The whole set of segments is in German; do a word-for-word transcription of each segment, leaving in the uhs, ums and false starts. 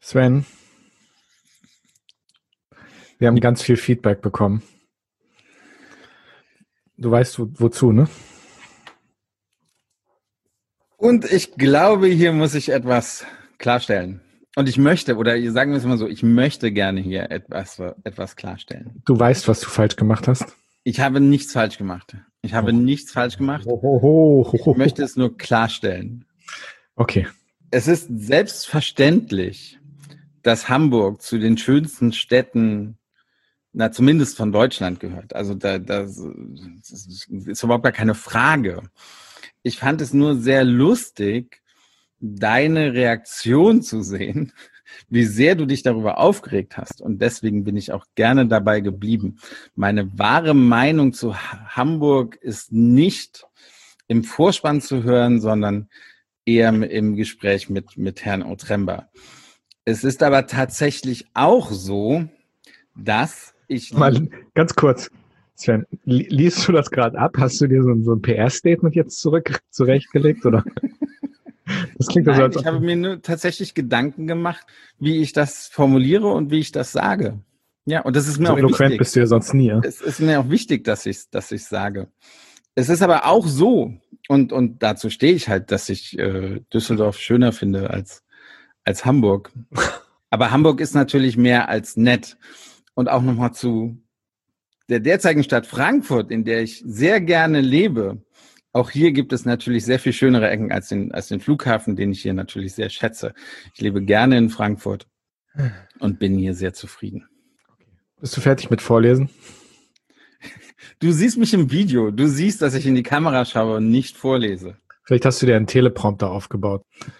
Sven, wir haben ganz viel Feedback bekommen. Du weißt wo, wozu, ne? Und ich glaube, hier muss ich etwas klarstellen. Und ich möchte, oder sagen wir es mal so, ich möchte gerne hier etwas, etwas klarstellen. Du weißt, was du falsch gemacht hast? Ich habe nichts falsch gemacht. Ich habe oh. nichts falsch gemacht. Oh, oh, oh, oh, oh. Ich möchte es nur klarstellen. Okay. Es ist selbstverständlich, dass Hamburg zu den schönsten Städten, na zumindest von Deutschland gehört. Also da, das ist überhaupt gar keine Frage. Ich fand es nur sehr lustig, deine Reaktion zu sehen, wie sehr du dich darüber aufgeregt hast. Und deswegen bin ich auch gerne dabei geblieben. Meine wahre Meinung zu Hamburg ist nicht im Vorspann zu hören, sondern eher im Gespräch mit, mit Herrn Otremba. Es ist aber tatsächlich auch so, dass ich... Mal ganz kurz, Sven, li- liest du das gerade ab? Hast du dir so ein, so ein P R-Statement jetzt zurück zurechtgelegt, oder? Das klingt Nein, so, ich habe mir nur tatsächlich Gedanken gemacht, wie ich das formuliere und wie ich das sage. Ja, und das ist mir so auch eloquent wichtig. Bist du ja sonst nie, ja? Es ist mir auch wichtig, dass ich dass ich sage. Es ist aber auch so, und und dazu stehe ich halt, dass ich äh, Düsseldorf schöner finde als als Hamburg. Aber Hamburg ist natürlich mehr als nett. Und auch nochmal zu der derzeitigen Stadt Frankfurt, in der ich sehr gerne lebe. Auch hier gibt es natürlich sehr viel schönere Ecken als den, als den Flughafen, den ich hier natürlich sehr schätze. Ich lebe gerne in Frankfurt und bin hier sehr zufrieden. Bist du fertig mit Vorlesen? Du siehst mich im Video. Du siehst, dass ich in die Kamera schaue und nicht vorlese. Vielleicht hast du dir einen Teleprompter aufgebaut.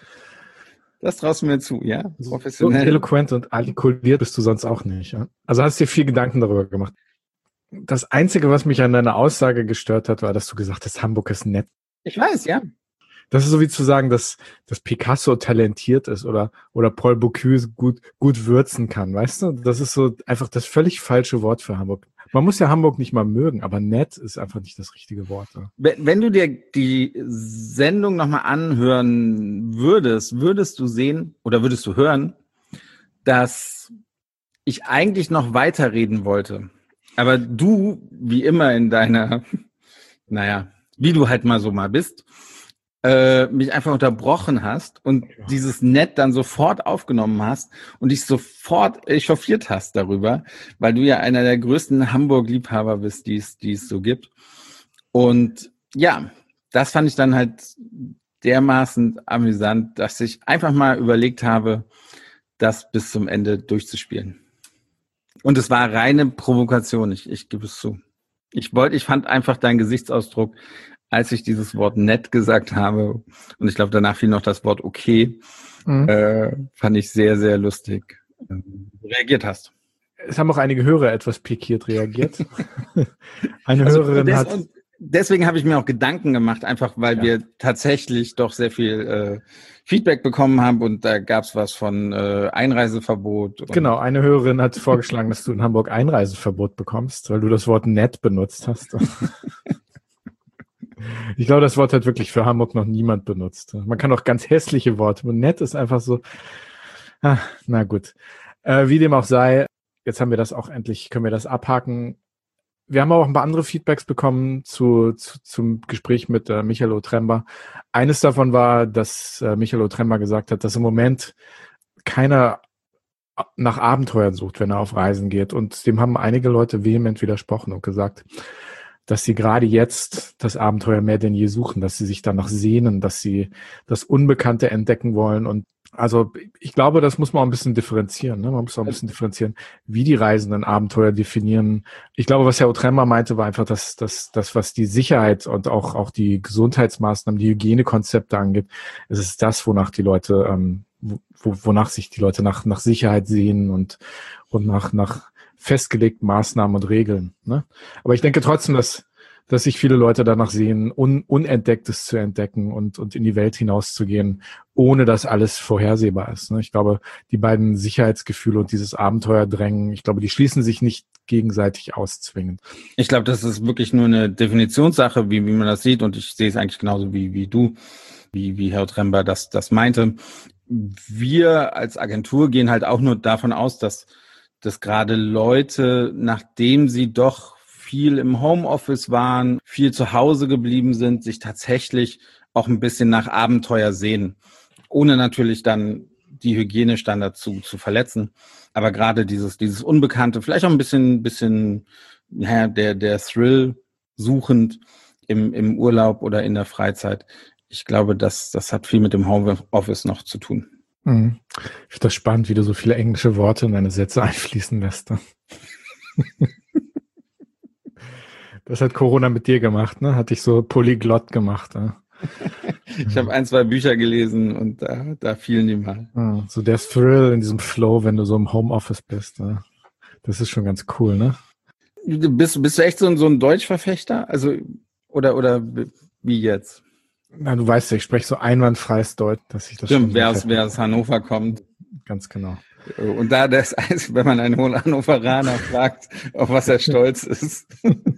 Das traust du mir zu, ja? Professionell. So eloquent und artikuliert bist du sonst auch nicht. Ja? Also hast dir viel Gedanken darüber gemacht. Das Einzige, was mich an deiner Aussage gestört hat, war, dass du gesagt hast, Hamburg ist nett. Ich weiß, ja. Das ist so wie zu sagen, dass, dass Picasso talentiert ist oder, oder Paul Bocuse gut, gut würzen kann, weißt du? Das ist so einfach das völlig falsche Wort für Hamburg. Man muss ja Hamburg nicht mal mögen, aber nett ist einfach nicht das richtige Wort. Ja. Wenn, wenn du dir die Sendung nochmal anhören würdest, würdest du sehen oder würdest du hören, dass ich eigentlich noch weiterreden wollte. Aber du, wie immer in deiner, naja, wie du halt mal so mal bist, äh, mich einfach unterbrochen hast und ja. dieses Nett dann sofort aufgenommen hast und dich sofort echauffiert hast darüber, weil du ja einer der größten Hamburg-Liebhaber bist, die es, die es so gibt. Und ja, das fand ich dann halt dermaßen amüsant, dass ich einfach mal überlegt habe, das bis zum Ende durchzuspielen. Und es war reine Provokation, ich, ich gebe es zu. Ich wollte, ich fand einfach deinen Gesichtsausdruck, als ich dieses Wort nett gesagt habe, und ich glaube, danach fiel noch das Wort okay, mhm. äh, fand ich sehr, sehr lustig, äh, reagiert hast. Es haben auch einige Hörer etwas pikiert reagiert. Eine also Hörerin des, hat... Deswegen habe ich mir auch Gedanken gemacht, einfach weil ja. wir tatsächlich doch sehr viel äh, Feedback bekommen haben und da gab es was von äh, Einreiseverbot. Und genau, eine Hörerin hat vorgeschlagen, dass du in Hamburg Einreiseverbot bekommst, weil du das Wort nett benutzt hast. Ich glaube, das Wort hat wirklich für Hamburg noch niemand benutzt. Man kann auch ganz hässliche Worte, und nett ist einfach so, ah, na gut. Äh, wie dem auch sei, jetzt haben wir das auch endlich, können wir das abhaken. Wir haben auch ein paar andere Feedbacks bekommen zu, zu zum Gespräch mit äh, Michael Otremba. Eines davon war, dass äh, Michael Otremba gesagt hat, dass im Moment keiner nach Abenteuern sucht, wenn er auf Reisen geht. Und dem haben einige Leute vehement widersprochen und gesagt, dass sie gerade jetzt das Abenteuer mehr denn je suchen, dass sie sich danach sehnen, dass sie das Unbekannte entdecken wollen. Und also ich glaube, das muss man auch ein bisschen differenzieren. Ne? Man muss auch ein bisschen differenzieren, wie die Reisenden Abenteuer definieren. Ich glaube, was Herr Otremba meinte, war einfach, dass das, das, was die Sicherheit und auch auch die Gesundheitsmaßnahmen, die Hygienekonzepte angeht, es ist das, wonach die Leute, ähm, wo, wonach sich die Leute nach nach Sicherheit sehen und und nach nach festgelegten Maßnahmen und Regeln. Ne? Aber ich denke trotzdem, dass dass sich viele Leute danach sehen, un, Unentdecktes zu entdecken und, und in die Welt hinauszugehen, ohne dass alles vorhersehbar ist. Ne? Ich glaube, die beiden Sicherheitsgefühle und dieses Abenteuerdrängen, ich glaube, die schließen sich nicht gegenseitig aus zwingend. Ich glaube, das ist wirklich nur eine Definitionssache, wie, wie man das sieht. Und ich sehe es eigentlich genauso wie, wie du, wie, wie Herr Otremba das, das meinte. wir als Agentur gehen halt auch nur davon aus, dass, dass gerade Leute, nachdem sie doch viel im Homeoffice waren, viel zu Hause geblieben sind, sich tatsächlich auch ein bisschen nach Abenteuer sehen, ohne natürlich dann die Hygienestandards zu, zu verletzen. Aber gerade dieses, dieses Unbekannte, vielleicht auch ein bisschen, bisschen, ja, der, der Thrill suchend im, im Urlaub oder in der Freizeit. Ich glaube, das, das hat viel mit dem Homeoffice noch zu tun. Mhm. Ich finde das spannend, wie du so viele englische Worte in deine Sätze einfließen lässt. Das hat Corona mit dir gemacht, ne? Hat dich so polyglott gemacht. Ne? Ich habe ein, zwei Bücher gelesen und da, da fielen die mal. Ja, so der Thrill in diesem Flow, wenn du so im Homeoffice bist. Ne? Das ist schon ganz cool, ne? Bist, bist du echt so ein, so ein Deutschverfechter? Also, oder, oder wie jetzt? Na, du weißt ja, ich spreche so einwandfreies Deutsch, dass ich das Stimmt, schon wer aus, wer aus Hannover kommt. Ganz genau. Und da das, wenn man einen Hannoveraner fragt, auf was er stolz ist,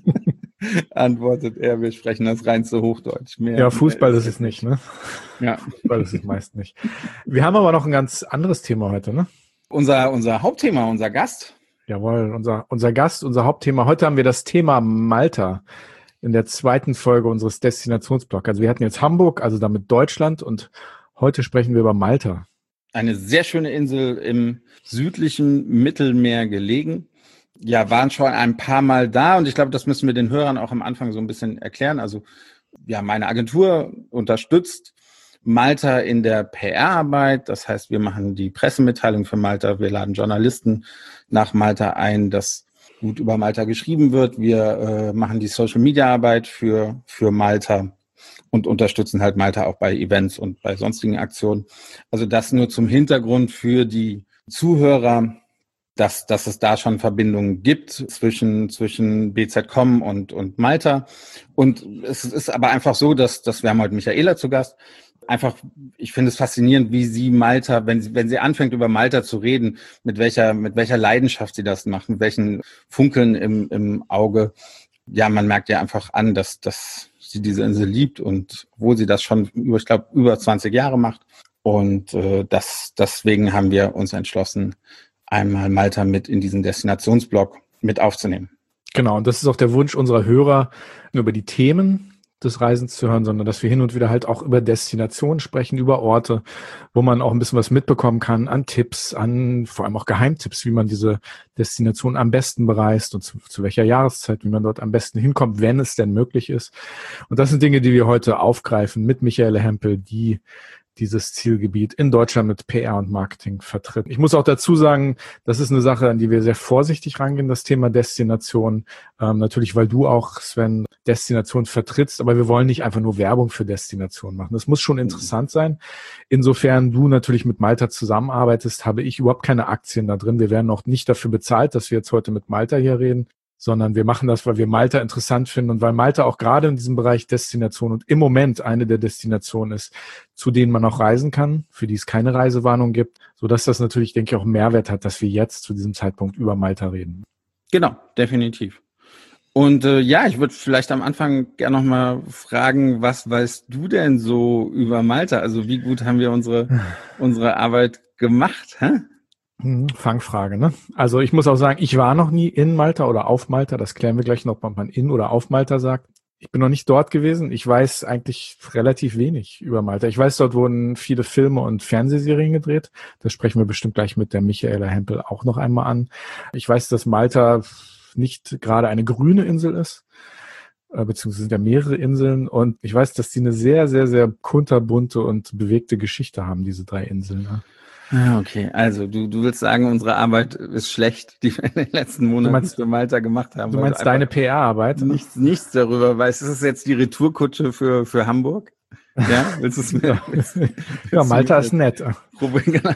antwortet er, wir sprechen das reinste Hochdeutsch. Mehr, ja, Fußball mehr ist es nicht, ne? Ja. Fußball ist es meist nicht. Wir haben aber noch ein ganz anderes Thema heute, ne? Unser, unser Hauptthema, unser Gast. Jawohl, unser, unser Gast, unser Hauptthema. Heute haben wir das Thema Malta in der zweiten Folge unseres Destinationsblocks. Also wir hatten jetzt Hamburg, also damit Deutschland, und heute sprechen wir über Malta. Eine sehr schöne Insel im südlichen Mittelmeer gelegen. Ja, waren schon ein paar Mal da und ich glaube, das müssen wir den Hörern auch am Anfang so ein bisschen erklären. Also ja, meine Agentur unterstützt Malta in der P R-Arbeit. Das heißt, wir machen die Pressemitteilung für Malta. Wir laden Journalisten nach Malta ein, dass gut über Malta geschrieben wird. Wir äh, machen die Social-Media-Arbeit für, für Malta und unterstützen halt Malta auch bei Events und bei sonstigen Aktionen. Also das nur zum Hintergrund für die Zuhörer, dass, dass es da schon Verbindungen gibt zwischen, zwischen B Z Punkt com und, und Malta. Und es ist aber einfach so, dass, dass wir haben heute Michaela zu Gast. Einfach, ich finde es faszinierend, wie sie Malta, wenn sie, wenn sie anfängt, über Malta zu reden, mit welcher, mit welcher Leidenschaft sie das macht, mit welchen Funkeln im, im Auge. Ja, man merkt ja einfach an, dass, dass sie diese Insel liebt und obwohl sie das schon über, ich glaube, über zwanzig Jahre macht. Und äh, das, deswegen haben wir uns entschlossen, einmal Malta mit in diesen Destinationsblog mit aufzunehmen. Genau, und das ist auch der Wunsch unserer Hörer, nur über die Themen des Reisens zu hören, sondern dass wir hin und wieder halt auch über Destinationen sprechen, über Orte, wo man auch ein bisschen was mitbekommen kann an Tipps, an vor allem auch Geheimtipps, wie man diese Destination am besten bereist und zu, zu welcher Jahreszeit, wie man dort am besten hinkommt, wenn es denn möglich ist. Und das sind Dinge, die wir heute aufgreifen mit Michaela Hempel, die dieses Zielgebiet in Deutschland mit P R und Marketing vertritt. Ich muss auch dazu sagen, das ist eine Sache, an die wir sehr vorsichtig rangehen, das Thema Destination. Ähm, natürlich, weil du auch, Sven, Destination vertrittst, aber wir wollen nicht einfach nur Werbung für Destination machen. Das muss schon interessant sein. Insofern du natürlich mit Malta zusammenarbeitest, habe ich überhaupt keine Aktien da drin. Wir werden auch nicht dafür bezahlt, dass wir jetzt heute mit Malta hier reden, sondern wir machen das, weil wir Malta interessant finden und weil Malta auch gerade in diesem Bereich Destination und im Moment eine der Destinationen ist, zu denen man auch reisen kann, für die es keine Reisewarnung gibt, sodass das natürlich, denke ich, auch Mehrwert hat, dass wir jetzt zu diesem Zeitpunkt über Malta reden. Genau, definitiv. Und äh, ja, ich würde vielleicht am Anfang gerne nochmal fragen, was weißt du denn so über Malta? Also wie gut haben wir unsere, unsere Arbeit gemacht? Hä? Fangfrage, ne? Also ich muss auch sagen, ich war noch nie in Malta oder auf Malta. Das klären wir gleich noch, ob man in oder auf Malta sagt. Ich bin noch nicht dort gewesen. Ich weiß eigentlich relativ wenig über Malta. Ich weiß, dort wurden viele Filme und Fernsehserien gedreht. Das sprechen wir bestimmt gleich mit der Michaela Hempel auch noch einmal an. Ich weiß, dass Malta nicht gerade eine grüne Insel ist, beziehungsweise sind ja mehrere Inseln. Und ich weiß, dass die eine sehr, sehr, sehr kunterbunte und bewegte Geschichte haben, diese drei Inseln. Ne? Ah, okay, also du, du willst sagen, unsere Arbeit ist schlecht, die wir in den letzten Monaten meinst, für Malta gemacht haben. Du meinst deine P R-Arbeit? Nichts, nichts darüber weißt. Ist es jetzt die Retourkutsche für, für Hamburg? Ja, willst du es mir? Willst, willst ja, Malta ist nett. Genau.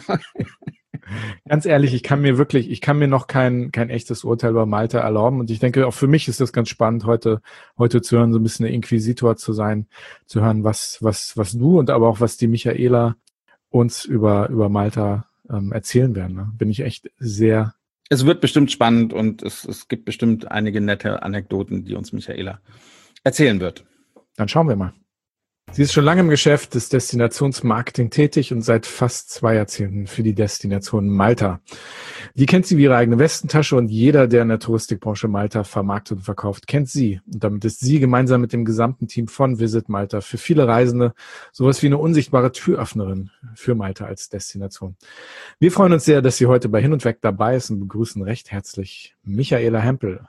Ganz ehrlich, ich kann mir wirklich, ich kann mir noch kein, kein echtes Urteil über Malta erlauben. Und ich denke, auch für mich ist das ganz spannend, heute, heute zu hören, so ein bisschen ein Inquisitor zu sein, zu hören, was, was, was du und aber auch was die Michaela uns über, über Malta ähm, erzählen werden. Ne? Bin ich echt sehr... Es wird bestimmt spannend und es, es gibt bestimmt einige nette Anekdoten, die uns Michaela erzählen wird. Dann schauen wir mal. Sie ist schon lange im Geschäft des Destinationsmarketing tätig und seit fast zwei Jahrzehnten für die Destination Malta. Die kennt sie wie ihre eigene Westentasche und jeder, der in der Touristikbranche Malta vermarktet und verkauft, kennt sie. Und damit ist sie gemeinsam mit dem gesamten Team von Visit Malta für viele Reisende sowas wie eine unsichtbare Türöffnerin für Malta als Destination. Wir freuen uns sehr, dass sie heute bei Hin und Weg dabei ist und begrüßen recht herzlich Michaela Hempel.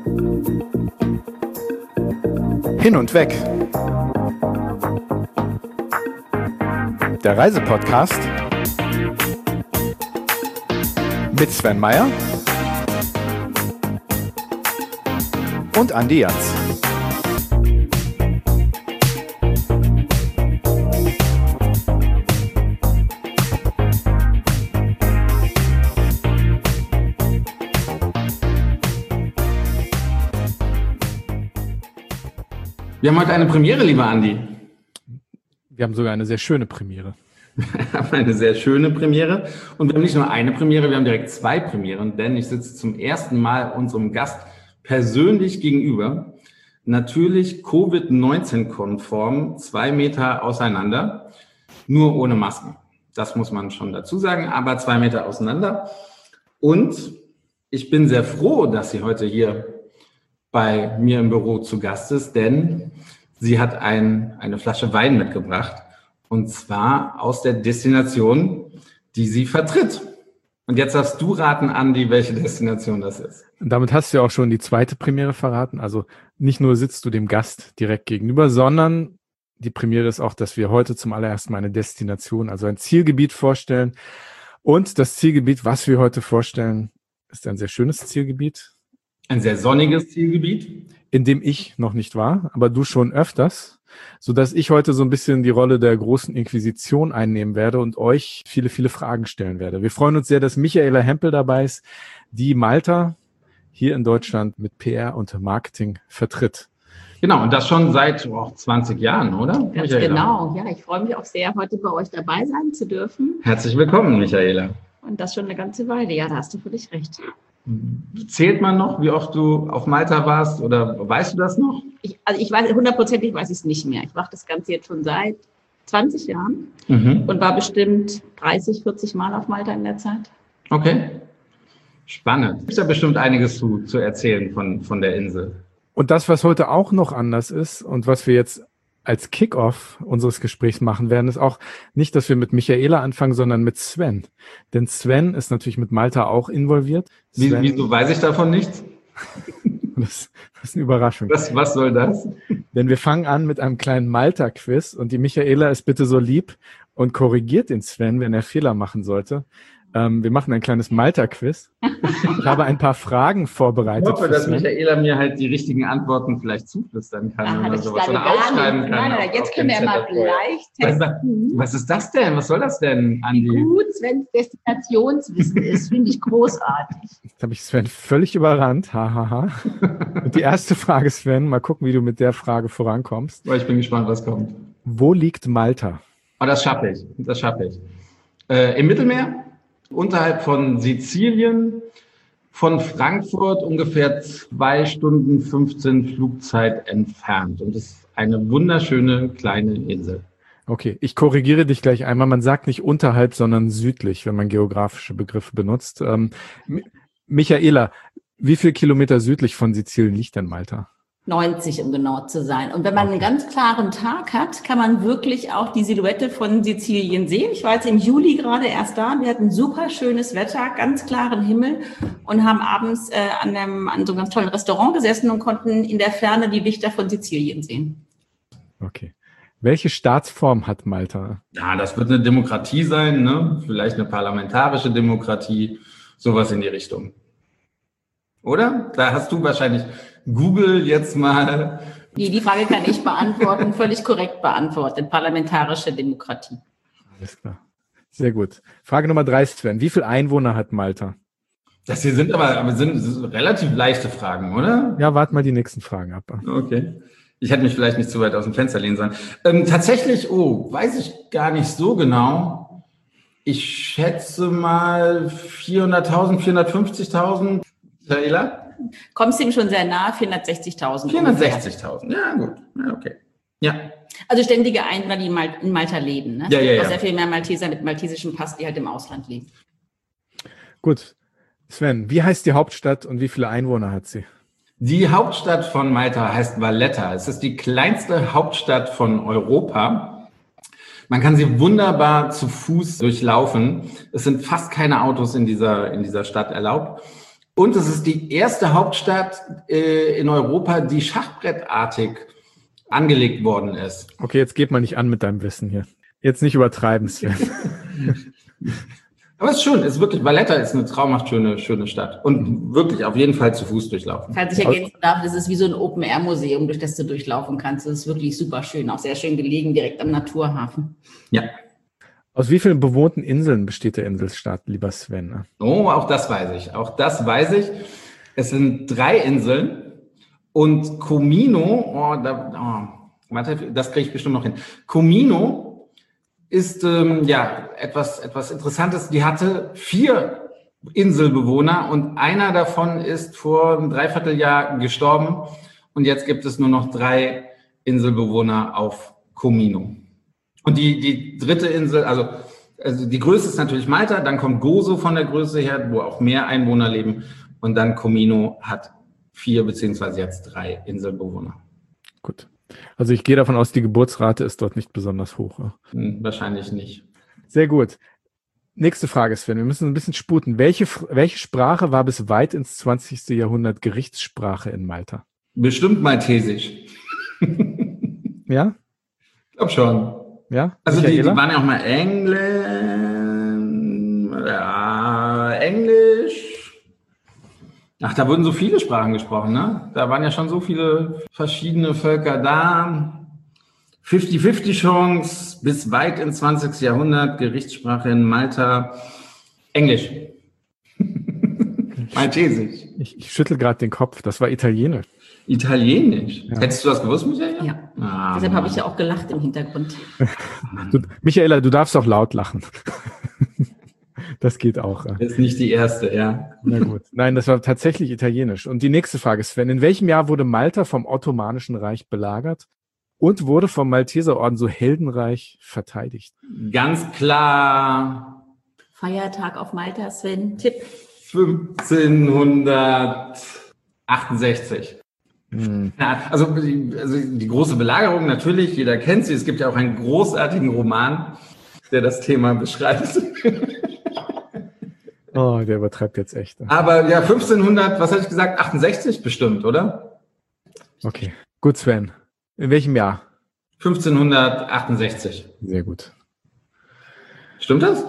Hin und Weg. Der Reisepodcast mit Sven Meyer und Andi Jans. Wir haben heute eine Premiere, lieber Andi. Wir haben sogar eine sehr schöne Premiere. Wir haben eine sehr schöne Premiere. Und wir haben nicht nur eine Premiere, wir haben direkt zwei Premieren, denn ich sitze zum ersten Mal unserem Gast persönlich gegenüber. Natürlich Covid neunzehn konform, zwei Meter auseinander, nur ohne Masken. Das muss man schon dazu sagen, aber zwei Meter auseinander. Und ich bin sehr froh, dass sie heute hier bei mir im Büro zu Gast ist, denn sie hat ein, eine Flasche Wein mitgebracht und zwar aus der Destination, die sie vertritt. Und jetzt darfst du raten, Andi, welche Destination das ist. Und damit hast du ja auch schon die zweite Premiere verraten. Also nicht nur sitzt du dem Gast direkt gegenüber, sondern die Premiere ist auch, dass wir heute zum allerersten Mal eine Destination, also ein Zielgebiet vorstellen. Und das Zielgebiet, was wir heute vorstellen, ist ein sehr schönes Zielgebiet. Ein sehr sonniges Zielgebiet. In dem ich noch nicht war, aber du schon öfters, sodass ich heute so ein bisschen die Rolle der großen Inquisition einnehmen werde und euch viele, viele Fragen stellen werde. Wir freuen uns sehr, dass Michaela Hempel dabei ist, die Malta hier in Deutschland mit P R und Marketing vertritt. Genau, und das schon seit oh, zwanzig Jahren, oder? Ganz Michaela? Genau, ja, ich freue mich auch sehr, heute bei euch dabei sein zu dürfen. Herzlich willkommen, Michaela. Und das schon eine ganze Weile, ja, da hast du völlig recht. Zählt man noch, wie oft du auf Malta warst oder weißt du das noch? Ich, also ich weiß, hundertprozentig weiß ich es nicht mehr. Ich mache das Ganze jetzt schon seit zwanzig Jahren Mhm. und war bestimmt dreißig, vierzig Mal auf Malta in der Zeit. Okay. Spannend. Es gibt ja bestimmt einiges zu, zu erzählen von, von der Insel. Und das, was heute auch noch anders ist und was wir jetzt als Kick-Off unseres Gesprächs machen werden, ist auch nicht, dass wir mit Michaela anfangen, sondern mit Sven. Denn Sven ist natürlich mit Malta auch involviert. Wie, Sven, wieso weiß ich davon nichts? das, das ist eine Überraschung. Was, was soll das? Denn wir fangen an mit einem kleinen Malta-Quiz und die Michaela ist bitte so lieb und korrigiert den Sven, wenn er Fehler machen sollte. Ähm, wir machen ein kleines Malta-Quiz. Ich habe ein paar Fragen vorbereitet. Ich hoffe, für dass Sven. Michaela mir halt die richtigen Antworten vielleicht zuflüstern kann Aha, oder das sowas. ist Oder gar nicht. aufschreiben kann. Nein, nein, auf- jetzt auf können dem wir mal Zettel vorher. gleich Was, testen. was ist das denn? Was soll das denn, Andi? Gut, Svens Destinationswissen ist, finde ich großartig. Jetzt habe ich Sven völlig überrannt. Ha, ha, ha. Und die erste Frage, Sven, mal gucken, wie du mit der Frage vorankommst. Oh, ich bin gespannt, was kommt. Wo liegt Malta? Oh, das schaffe ich. Das schaffe ich. Äh, Im Mittelmeer, unterhalb von Sizilien, von Frankfurt ungefähr zwei Stunden fünfzehn Flugzeit entfernt. Und das ist eine wunderschöne kleine Insel. Okay, ich korrigiere dich gleich einmal. Man sagt nicht unterhalb, sondern südlich, wenn man geografische Begriffe benutzt. Ähm, Mi- Michaela, wie viel Kilometer südlich von Sizilien liegt denn Malta? neunzig, um genau zu sein. Und wenn man einen ganz klaren Tag hat, kann man wirklich auch die Silhouette von Sizilien sehen. Ich war jetzt im Juli gerade erst da. Wir hatten super schönes Wetter, ganz klaren Himmel und haben abends äh, an, einem, an so einem ganz tollen Restaurant gesessen und konnten in der Ferne die Lichter von Sizilien sehen. Okay. Welche Staatsform hat Malta? Ja, das wird eine Demokratie sein, ne? Vielleicht eine parlamentarische Demokratie, sowas in die Richtung. Oder? Da hast du wahrscheinlich Google jetzt mal. Die, die Frage kann ich beantworten, völlig korrekt beantwortet. Parlamentarische Demokratie. Alles klar. Sehr gut. Frage Nummer drei, Sven. Wie viele Einwohner hat Malta? Das hier sind aber, aber sind, sind relativ leichte Fragen, oder? Ja, warte mal die nächsten Fragen ab. Okay. Ich hätte mich vielleicht nicht zu weit aus dem Fenster lehnen sollen. Ähm, tatsächlich, oh, weiß ich gar nicht so genau. Ich schätze mal vierhunderttausend, vierhundertfünfzigtausend. Michaela? Kommst du ihm schon sehr nahe, vierhundertsechzigtausend. vierhundertsechzigtausend, ja gut, ja, okay. Ja, Also ständige Einwohner, die in Malta leben. Ne? Ja, ja, ja. Sehr viel mehr Malteser mit maltesischem Pass, die halt im Ausland leben. Gut. Sven, wie heißt die Hauptstadt und wie viele Einwohner hat sie? Die Hauptstadt von Malta heißt Valletta. Es ist die kleinste Hauptstadt von Europa. Man kann sie wunderbar zu Fuß durchlaufen. Es sind fast keine Autos in dieser, in dieser Stadt erlaubt. Und es ist die erste Hauptstadt äh, in Europa, die schachbrettartig angelegt worden ist. Okay, jetzt geht mal nicht an mit deinem Wissen hier. Jetzt nicht übertreiben, Sven. Aber es ist schön, es ist wirklich, Valletta ist eine traumhaft schöne, schöne Stadt. Und wirklich auf jeden Fall zu Fuß durchlaufen. Falls ich ergänzen darf, das ist wie so ein Open-Air-Museum, durch das du durchlaufen kannst. Das ist wirklich super schön, auch sehr schön gelegen, direkt am Naturhafen. Ja. Aus wie vielen bewohnten Inseln besteht der Inselstaat, lieber Sven? Oh, auch das weiß ich. Auch das weiß ich. Es sind drei Inseln und Comino, oh, da, oh, warte, das kriege ich bestimmt noch hin. Comino ist ähm, ja etwas etwas Interessantes. Die hatte vier Inselbewohner und einer davon ist vor einem Dreivierteljahr gestorben und jetzt gibt es nur noch drei Inselbewohner auf Comino. Und die die dritte Insel, also also die größte ist natürlich Malta, dann kommt Gozo von der Größe her, wo auch mehr Einwohner leben und dann Comino hat vier beziehungsweise jetzt drei Inselbewohner. Gut. Also ich gehe davon aus, die Geburtsrate ist dort nicht besonders hoch. Hm, wahrscheinlich nicht. Sehr gut. Nächste Frage, Sven. Wir müssen ein bisschen sputen. Welche, welche Sprache war bis weit ins zwanzigste Jahrhundert Gerichtssprache in Malta? Bestimmt Maltesisch. Ja? Ich glaube schon. Ja? Also die, die Michaela? waren ja auch mal Englisch. Ja, Englisch. Ach, da wurden so viele Sprachen gesprochen, ne? Da waren ja schon so viele verschiedene Völker da. fünfzig fünfzig Chance bis weit ins zwanzigste Jahrhundert, Gerichtssprache in Malta. Englisch. Maltesisch. Ich, ich schüttel gerade den Kopf. Das war Italienisch. Italienisch. Ja. Hättest du das gewusst, Michael? Ja. Ah, Deshalb habe ich ja auch gelacht im Hintergrund. Du, Michaela, du darfst auch laut lachen. Das geht auch. Das ist nicht die erste, ja. Na gut. Nein, das war tatsächlich Italienisch. Und die nächste Frage, Sven. In welchem Jahr wurde Malta vom Ottomanischen Reich belagert und wurde vom Malteserorden so heldenreich verteidigt? Ganz klar Feiertag auf Malta, Sven. Tipp. fünfzehnhundertachtundsechzig. Hm. Ja, also, die, also die große Belagerung natürlich, jeder kennt sie. Es gibt ja auch einen großartigen Roman, der das Thema beschreibt. Oh, der übertreibt jetzt echt. Aber ja, fünfzehnhundert, was hatte ich gesagt? achtundsechzig bestimmt, oder? Okay. Gut, Sven. In welchem Jahr? fünfzehnhundertachtundsechzig. Sehr gut. Stimmt das?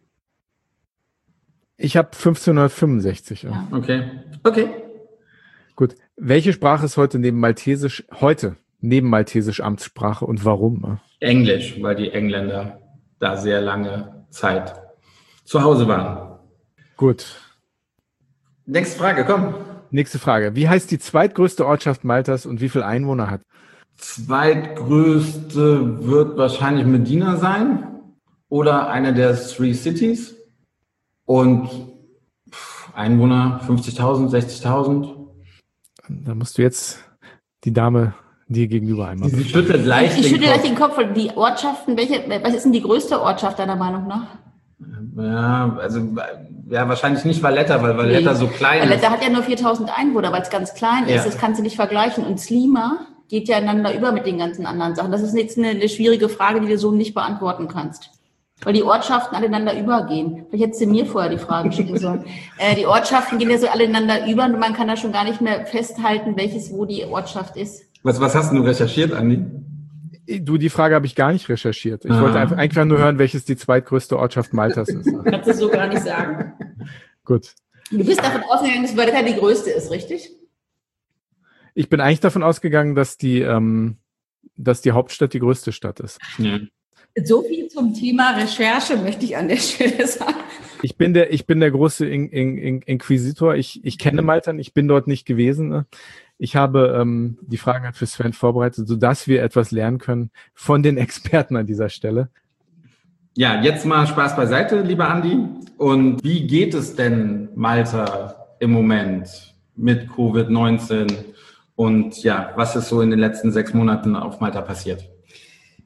Ich habe fünfzehnhundertfünfundsechzig. Ja. Ja. Okay. Okay. Gut. Welche Sprache ist heute neben Maltesisch, heute neben Maltesisch Amtssprache und warum? Englisch, weil die Engländer da sehr lange Zeit zu Hause waren. Gut. Nächste Frage, komm. Nächste Frage. Wie heißt die zweitgrößte Ortschaft Maltas und wie viele Einwohner hat? Zweitgrößte wird wahrscheinlich Medina sein oder eine der Three Cities. Und Einwohner fünfzigtausend, sechzigtausend. Da musst du jetzt die Dame dir gegenüber einmal. Sie schüttelt leicht Ich den schüttel gleich Kopf. den Kopf. Die Ortschaften, welche, was ist denn die größte Ortschaft deiner Meinung nach? Ja, also ja, wahrscheinlich nicht Valletta, weil Valletta Nee. so klein Valletta ist. hat ja nur viertausend Einwohner, weil es ganz klein Ja. ist. Das kannst du nicht vergleichen. Und Slima geht ja einander über mit den ganzen anderen Sachen. Das ist jetzt eine, eine schwierige Frage, die du so nicht beantworten kannst. Weil die Ortschaften aneinander übergehen. Vielleicht hättest du mir vorher die Frage schicken sollen. äh, die Ortschaften gehen ja so alle ineinander über und man kann da schon gar nicht mehr festhalten, welches wo die Ortschaft ist. Was, was hast du recherchiert, Andi? Du, die Frage habe ich gar nicht recherchiert. Ich Ah. wollte einfach, einfach nur hören, welches die zweitgrößte Ortschaft Maltas ist. Kannst du so gar nicht sagen. Gut. Du bist davon ausgegangen, dass Valletta die größte ist, richtig? Ich bin eigentlich davon ausgegangen, dass die, ähm, dass die Hauptstadt die größte Stadt ist. Ja. So viel zum Thema Recherche möchte ich an der Stelle sagen. Ich bin der, ich bin der große In In In Inquisitor. Ich, ich kenne Malta, ich bin dort nicht gewesen. Ne? Ich habe ähm, die Fragen halt für Sven vorbereitet, sodass wir etwas lernen können von den Experten an dieser Stelle. Ja, jetzt mal Spaß beiseite, lieber Andi. Und wie geht es denn Malta im Moment mit Covid neunzehn? Und ja, was ist so in den letzten sechs Monaten auf Malta passiert?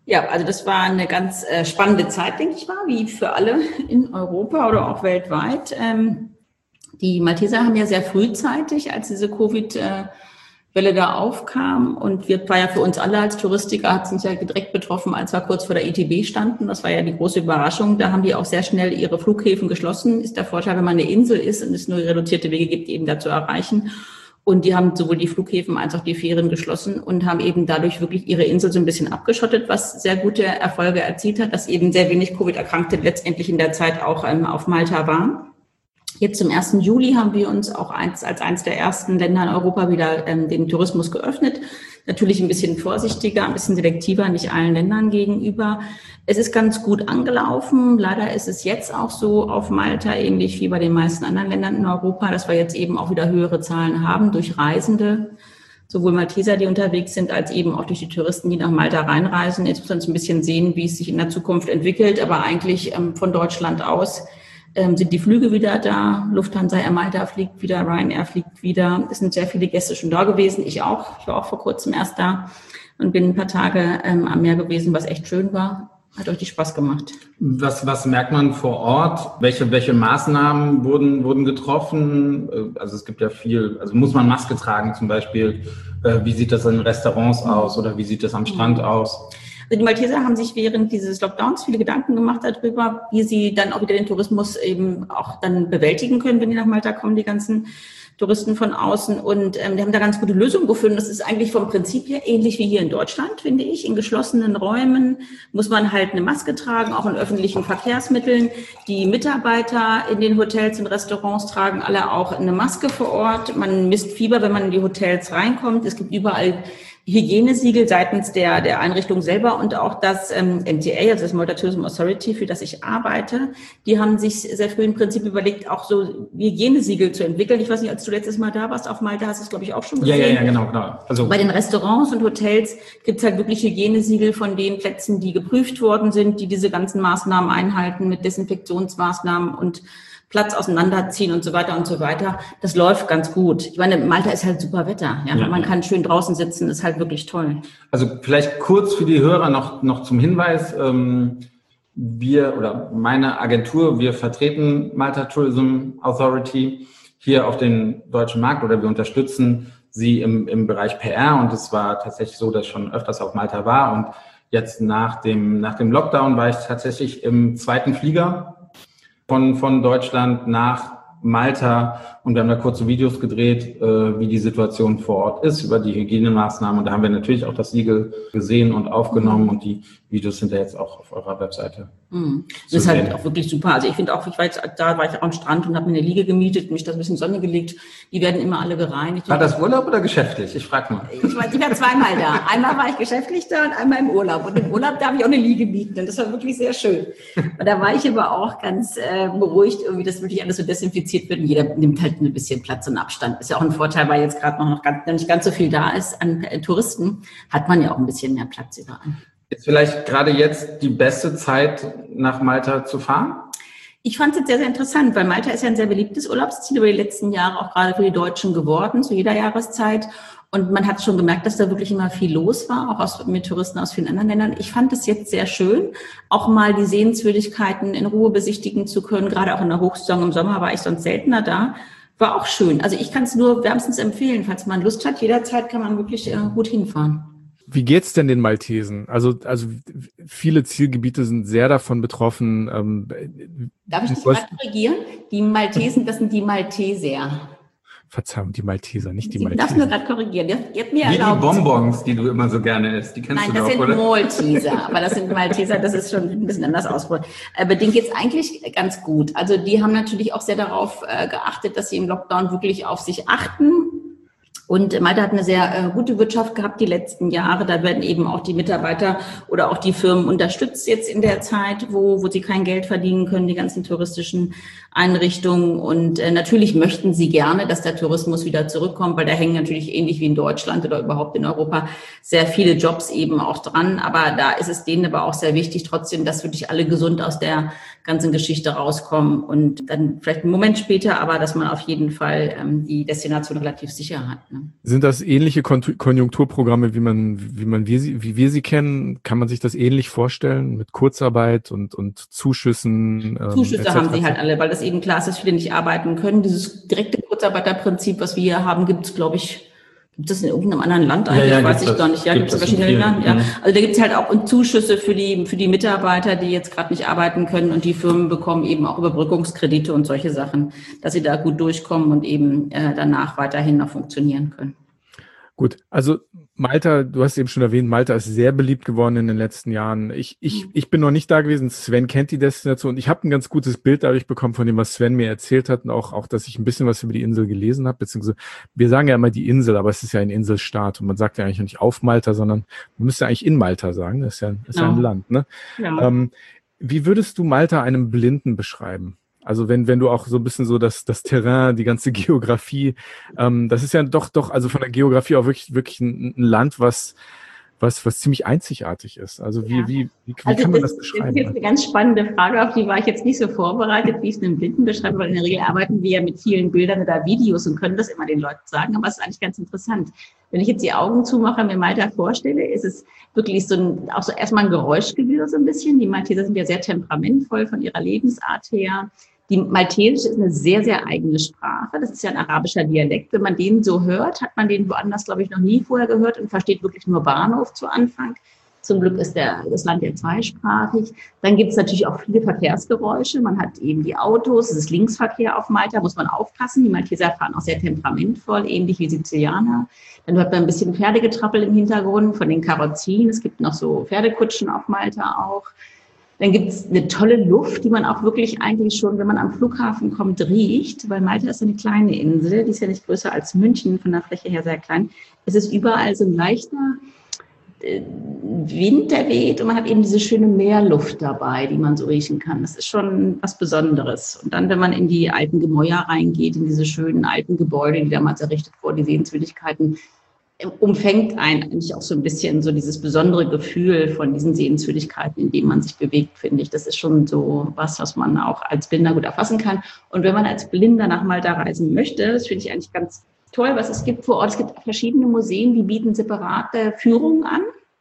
Ja, also das war eine ganz äh, spannende Zeit, denke ich mal, wie für alle in Europa oder auch weltweit. Ähm, die Malteser haben ja sehr frühzeitig, als diese Covid-Welle da aufkam, und wir war ja für uns alle als Touristiker, hat es uns ja direkt betroffen, als wir kurz vor der I T B standen. Das war ja die große Überraschung. Da haben die auch sehr schnell ihre Flughäfen geschlossen. Ist der Vorteil, wenn man eine Insel ist und es nur reduzierte Wege gibt, eben da zu erreichen. Und die haben sowohl die Flughäfen als auch die Fähren geschlossen und haben eben dadurch wirklich ihre Insel so ein bisschen abgeschottet, was sehr gute Erfolge erzielt hat, dass eben sehr wenig Covid-Erkrankte letztendlich in der Zeit auch ähm, auf Malta waren. Jetzt zum ersten Juli haben wir uns auch eins, als eines der ersten Länder in Europa wieder ähm, den Tourismus geöffnet. Natürlich ein bisschen vorsichtiger, ein bisschen selektiver, nicht allen Ländern gegenüber. Es ist ganz gut angelaufen. Leider ist es jetzt auch so auf Malta, ähnlich wie bei den meisten anderen Ländern in Europa, dass wir jetzt eben auch wieder höhere Zahlen haben durch Reisende, sowohl Malteser, die unterwegs sind, als eben auch durch die Touristen, die nach Malta reinreisen. Jetzt müssen wir uns ein bisschen sehen, wie es sich in der Zukunft entwickelt. Aber eigentlich ähm, von Deutschland aus ähm, sind die Flüge wieder da. Lufthansa Air Malta fliegt wieder, Ryanair fliegt wieder. Es sind sehr viele Gäste schon da gewesen. Ich auch. Ich war auch vor kurzem erst da und bin ein paar Tage ähm, am Meer gewesen, was echt schön war. Hat euch Spaß gemacht. Was, was merkt man vor Ort? Welche, welche Maßnahmen wurden, wurden getroffen? Also es gibt ja viel, also muss man Maske tragen zum Beispiel? Wie sieht das in Restaurants aus oder wie sieht das am Strand aus? Also die Malteser haben sich während dieses Lockdowns viele Gedanken gemacht darüber, wie sie dann auch wieder den Tourismus eben auch dann bewältigen können, wenn die nach Malta kommen, die ganzen Touristen von außen. Und ähm, die haben da ganz gute Lösungen gefunden. Das ist eigentlich vom Prinzip her ähnlich wie hier in Deutschland, finde ich. In geschlossenen Räumen muss man halt eine Maske tragen, auch in öffentlichen Verkehrsmitteln. Die Mitarbeiter in den Hotels und Restaurants tragen alle auch eine Maske vor Ort. Man misst Fieber, wenn man in die Hotels reinkommt. Es gibt überall Hygienesiegel seitens der, der Einrichtung selber, und auch das ähm, M T A, also das Malta Tourism Authority, für das ich arbeite, die haben sich sehr früh im Prinzip überlegt, auch so Hygienesiegel zu entwickeln. Ich weiß nicht, als du letztes Mal da warst auf Malta, hast du es, glaube ich, auch schon gesehen. Ja, ja, ja, genau, genau. Also bei den Restaurants und Hotels gibt es halt wirklich Hygienesiegel von den Plätzen, die geprüft worden sind, die diese ganzen Maßnahmen einhalten mit Desinfektionsmaßnahmen und Platz auseinanderziehen und so weiter und so weiter. Das läuft ganz gut. Ich meine, Malta ist halt super Wetter. Ja? Ja. Man kann schön draußen sitzen, ist halt wirklich toll. Also vielleicht kurz für die Hörer noch, noch zum Hinweis. Ähm, wir oder meine Agentur, wir vertreten Malta Tourism Authority hier auf den deutschen Markt, oder wir unterstützen sie im, im Bereich P R. Und es war tatsächlich so, dass ich schon öfters auf Malta war. Und jetzt nach dem, nach dem Lockdown war ich tatsächlich im zweiten Flieger von, von Deutschland nach Malta, und wir haben da kurze Videos gedreht, äh, wie die Situation vor Ort ist, über die Hygienemaßnahmen, und da haben wir natürlich auch das Siegel gesehen und aufgenommen, mhm. und die Videos sind ja jetzt auch auf eurer Webseite. Mhm. Das ist halt auch wirklich super. Also ich finde auch, ich war jetzt, da war ich auch am Strand und habe mir eine Liege gemietet, mich da ein bisschen Sonne gelegt. Die werden immer alle gereinigt. War das Urlaub oder geschäftlich? Ich frage mal. Ich war, ich war zweimal da. Einmal war ich geschäftlich da und einmal im Urlaub. Und im Urlaub darf ich auch eine Liege mieten. Und das war wirklich sehr schön. Und da war ich aber auch ganz äh, beruhigt, irgendwie, dass wirklich alles so desinfiziert wird. Und jeder nimmt halt ein bisschen Platz und Abstand. Ist ja auch ein Vorteil, weil jetzt gerade noch, noch ganz, nicht ganz so viel da ist an äh, Touristen, hat man ja auch ein bisschen mehr Platz überall. Ist vielleicht gerade jetzt die beste Zeit, nach Malta zu fahren? Ich fand es jetzt sehr, sehr interessant, weil Malta ist ja ein sehr beliebtes Urlaubsziel über die letzten Jahre, auch gerade für die Deutschen geworden, zu jeder Jahreszeit. Und man hat schon gemerkt, dass da wirklich immer viel los war, auch aus, mit Touristen aus vielen anderen Ländern. Ich fand es jetzt sehr schön, auch mal die Sehenswürdigkeiten in Ruhe besichtigen zu können. Gerade auch in der Hochsaison im Sommer war ich sonst seltener da. War auch schön. Also ich kann es nur wärmstens empfehlen, falls man Lust hat. Jederzeit kann man wirklich äh, gut hinfahren. Wie geht's denn den Maltesen? Also, also viele Zielgebiete sind sehr davon betroffen. Ähm, Darf ich dich gerade korrigieren? Die Maltesen, das sind die Malteser. Verzeihung, die Malteser, nicht die Sie Malteser. darfst nur gerade korrigieren. Ihr habt mir Wie erlaubt. die Bonbons, die du immer so gerne isst. Die kennst Nein, du das doch, sind oder? Malteser, aber das sind Malteser, das ist schon ein bisschen anders ausgedrückt. Aber denen geht's eigentlich ganz gut. Also die haben natürlich auch sehr darauf äh, geachtet, dass sie im Lockdown wirklich auf sich achten. Und Malta hat eine sehr äh, gute Wirtschaft gehabt die letzten Jahre. Da werden eben auch die Mitarbeiter oder auch die Firmen unterstützt jetzt in der Zeit, wo, wo sie kein Geld verdienen können, die ganzen touristischen Einrichtungen. Und äh, natürlich möchten sie gerne, dass der Tourismus wieder zurückkommt, weil da hängen natürlich ähnlich wie in Deutschland oder überhaupt in Europa sehr viele Jobs eben auch dran. Aber da ist es denen aber auch sehr wichtig trotzdem, dass wirklich alle gesund aus der ganzen Geschichte rauskommen. Und dann vielleicht einen Moment später, aber dass man auf jeden Fall ähm, die Destination relativ sicher hat. Ne? Sind das ähnliche Kon- Konjunkturprogramme, wie man, wie man, wie, sie, wie wir sie kennen? Kann man sich das ähnlich vorstellen mit Kurzarbeit und, und Zuschüssen? Ähm, Zuschüsse haben sie halt alle, weil das eben klar ist, dass viele nicht arbeiten können. Dieses direkte Kurzarbeiterprinzip, was wir hier haben, gibt es, glaube ich, gibt es in irgendeinem anderen Land eigentlich? Ja, ja, weiß ich das, gar nicht. Ja, gibt es in verschiedenen Ländern? Ja. Also da gibt es halt auch Zuschüsse für die, für die Mitarbeiter, die jetzt gerade nicht arbeiten können, und die Firmen bekommen eben auch Überbrückungskredite und solche Sachen, dass sie da gut durchkommen und eben äh, danach weiterhin noch funktionieren können. Gut, also Malta, du hast eben schon erwähnt, Malta ist sehr beliebt geworden in den letzten Jahren. Ich, ich, ich bin noch nicht da gewesen. Sven kennt die Destination. Ich habe ein ganz gutes Bild dadurch bekommen von dem, was Sven mir erzählt hat, und auch, auch, dass ich ein bisschen was über die Insel gelesen habe, beziehungsweise wir sagen ja immer die Insel, aber es ist ja ein Inselstaat und man sagt ja eigentlich nicht auf Malta, sondern man müsste eigentlich in Malta sagen. Das ist ja, das ist ja ein Land, ne? Ja. Ähm, wie würdest du Malta einem Blinden beschreiben? Also wenn wenn du auch so ein bisschen so das das Terrain, die ganze Geografie, ähm, das ist ja doch doch also von der Geografie auch wirklich wirklich ein, ein Land, was was was ziemlich einzigartig ist. Also wie Ja. wie wie, wie Also kann man das, das beschreiben? Das ist jetzt eine ganz spannende Frage, auf die war ich jetzt nicht so vorbereitet, wie ich es einem Blinden beschreibe, weil in der Regel arbeiten wir ja mit vielen Bildern oder Videos und können das immer den Leuten sagen, aber es ist eigentlich ganz interessant. Wenn ich jetzt die Augen zumache und mir Malta vorstelle, ist es wirklich so ein, auch so erstmal ein Geräuschgewirr so ein bisschen. Die Malteser sind ja sehr temperamentvoll von ihrer Lebensart her. Die Maltesische ist eine sehr, sehr eigene Sprache. Das ist ja ein arabischer Dialekt. Wenn man den so hört, hat man den woanders, glaube ich, noch nie vorher gehört und versteht wirklich nur Bahnhof zu Anfang. Zum Glück ist der, das Land ja zweisprachig. Dann gibt es natürlich auch viele Verkehrsgeräusche. Man hat eben die Autos, es ist Linksverkehr auf Malta, muss man aufpassen. Die Malteser fahren auch sehr temperamentvoll, ähnlich wie Sizilianer. Dann hört man ein bisschen Pferdegetrappel im Hintergrund von den Karozzien. Es gibt noch so Pferdekutschen auf Malta auch. Dann gibt es eine tolle Luft, die man auch wirklich eigentlich schon, wenn man am Flughafen kommt, riecht, weil Malta ist eine kleine Insel, die ist ja nicht größer als München, von der Fläche her sehr klein. Es ist überall so ein leichter Wind, der weht, und man hat eben diese schöne Meerluft dabei, die man so riechen kann. Das ist schon was Besonderes. Und dann, wenn man in die alten Gemäuer reingeht, in diese schönen alten Gebäude, die damals errichtet wurden, die Sehenswürdigkeiten, umfängt einen eigentlich auch so ein bisschen so dieses besondere Gefühl von diesen Sehenswürdigkeiten, in denen man sich bewegt, finde ich. Das ist schon so was, was man auch als Blinder gut erfassen kann. Und wenn man als Blinder nach Malta reisen möchte, das finde ich eigentlich ganz toll, was es gibt vor Ort. Es gibt verschiedene Museen, die bieten separate Führungen an,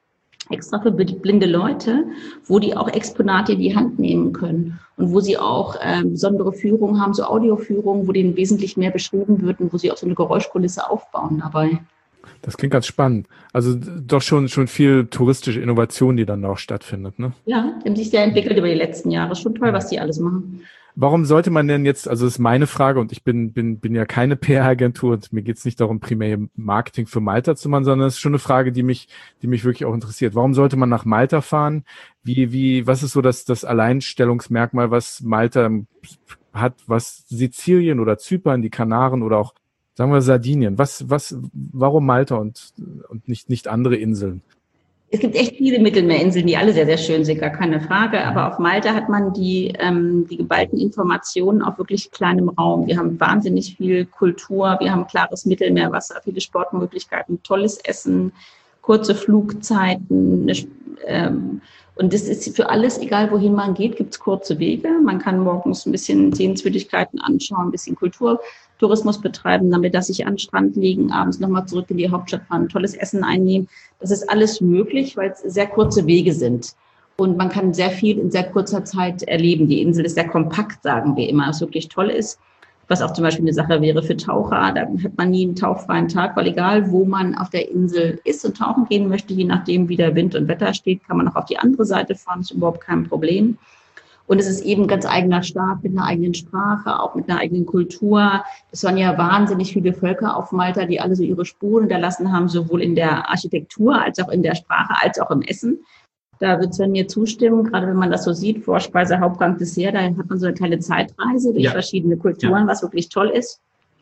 extra für blinde Leute, wo die auch Exponate in die Hand nehmen können und wo sie auch äh, besondere Führungen haben, so Audioführungen, wo denen wesentlich mehr beschrieben wird und wo sie auch so eine Geräuschkulisse aufbauen dabei. Das klingt ganz spannend. Also doch schon schon viel touristische Innovation, die dann auch stattfindet, ne? Ja, die haben sich sehr entwickelt über die letzten Jahre. Schon toll, was die alles machen. Warum sollte man denn jetzt, also das ist meine Frage, und ich bin bin bin ja keine P R-Agentur und mir geht es nicht darum, primär Marketing für Malta zu machen, sondern es ist schon eine Frage, die mich die mich wirklich auch interessiert. Warum sollte man nach Malta fahren? Wie wie was ist so das das Alleinstellungsmerkmal, was Malta hat, was Sizilien oder Zypern, die Kanaren oder auch, sagen wir, Sardinien? Was was warum Malta und und nicht nicht andere Inseln? Es gibt echt viele Mittelmeerinseln, die alle sehr, sehr schön sind, gar keine Frage. Aber auf Malta hat man die, ähm, die geballten Informationen auf wirklich kleinem Raum. Wir haben wahnsinnig viel Kultur, wir haben klares Mittelmeerwasser, viele Sportmöglichkeiten, tolles Essen, kurze Flugzeiten. Eine, ähm, und das ist für alles, egal wohin man geht, gibt es kurze Wege. Man kann morgens ein bisschen Sehenswürdigkeiten anschauen, ein bisschen Kulturtourismus betreiben, damit dass sich an den Strand legen, abends nochmal zurück in die Hauptstadt fahren, tolles Essen einnehmen. Das ist alles möglich, weil es sehr kurze Wege sind. Und man kann sehr viel in sehr kurzer Zeit erleben. Die Insel ist sehr kompakt, sagen wir immer, was wirklich toll ist. Was auch zum Beispiel eine Sache wäre für Taucher. Da hat man nie einen tauchfreien Tag, weil egal, wo man auf der Insel ist und tauchen gehen möchte, je nachdem, wie der Wind und Wetter steht, kann man auch auf die andere Seite fahren. Das ist überhaupt kein Problem. Und es ist eben ein ganz eigener Staat mit einer eigenen Sprache, auch mit einer eigenen Kultur. Es waren ja wahnsinnig viele Völker auf Malta, die alle so ihre Spuren hinterlassen haben, sowohl in der Architektur als auch in der Sprache, als auch im Essen. Da wird Sven mir zustimmen, gerade wenn man das so sieht, Vorspeise, Hauptgang, Dessert, da hat man so eine kleine Zeitreise durch ja. verschiedene Kulturen, ja. was wirklich toll ist.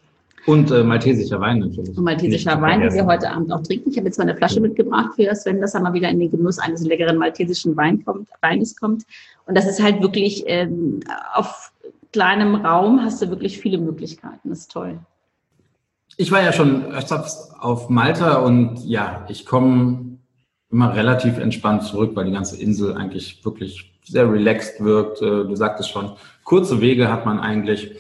Und äh, maltesischer Wein natürlich. Und maltesischer Wein, den wir heute Abend auch trinken. Ich habe jetzt mal eine Flasche ja. mitgebracht für Sven, dass er mal wieder in den Genuss eines leckeren maltesischen Wein kommt, Weines kommt. Und das ist halt wirklich, ähm, auf kleinem Raum hast du wirklich viele Möglichkeiten. Das ist toll. Ich war ja schon öfters auf Malta und ja, ich komme immer relativ entspannt zurück, weil die ganze Insel eigentlich wirklich sehr relaxed wirkt. Du sagtest schon, kurze Wege hat man eigentlich.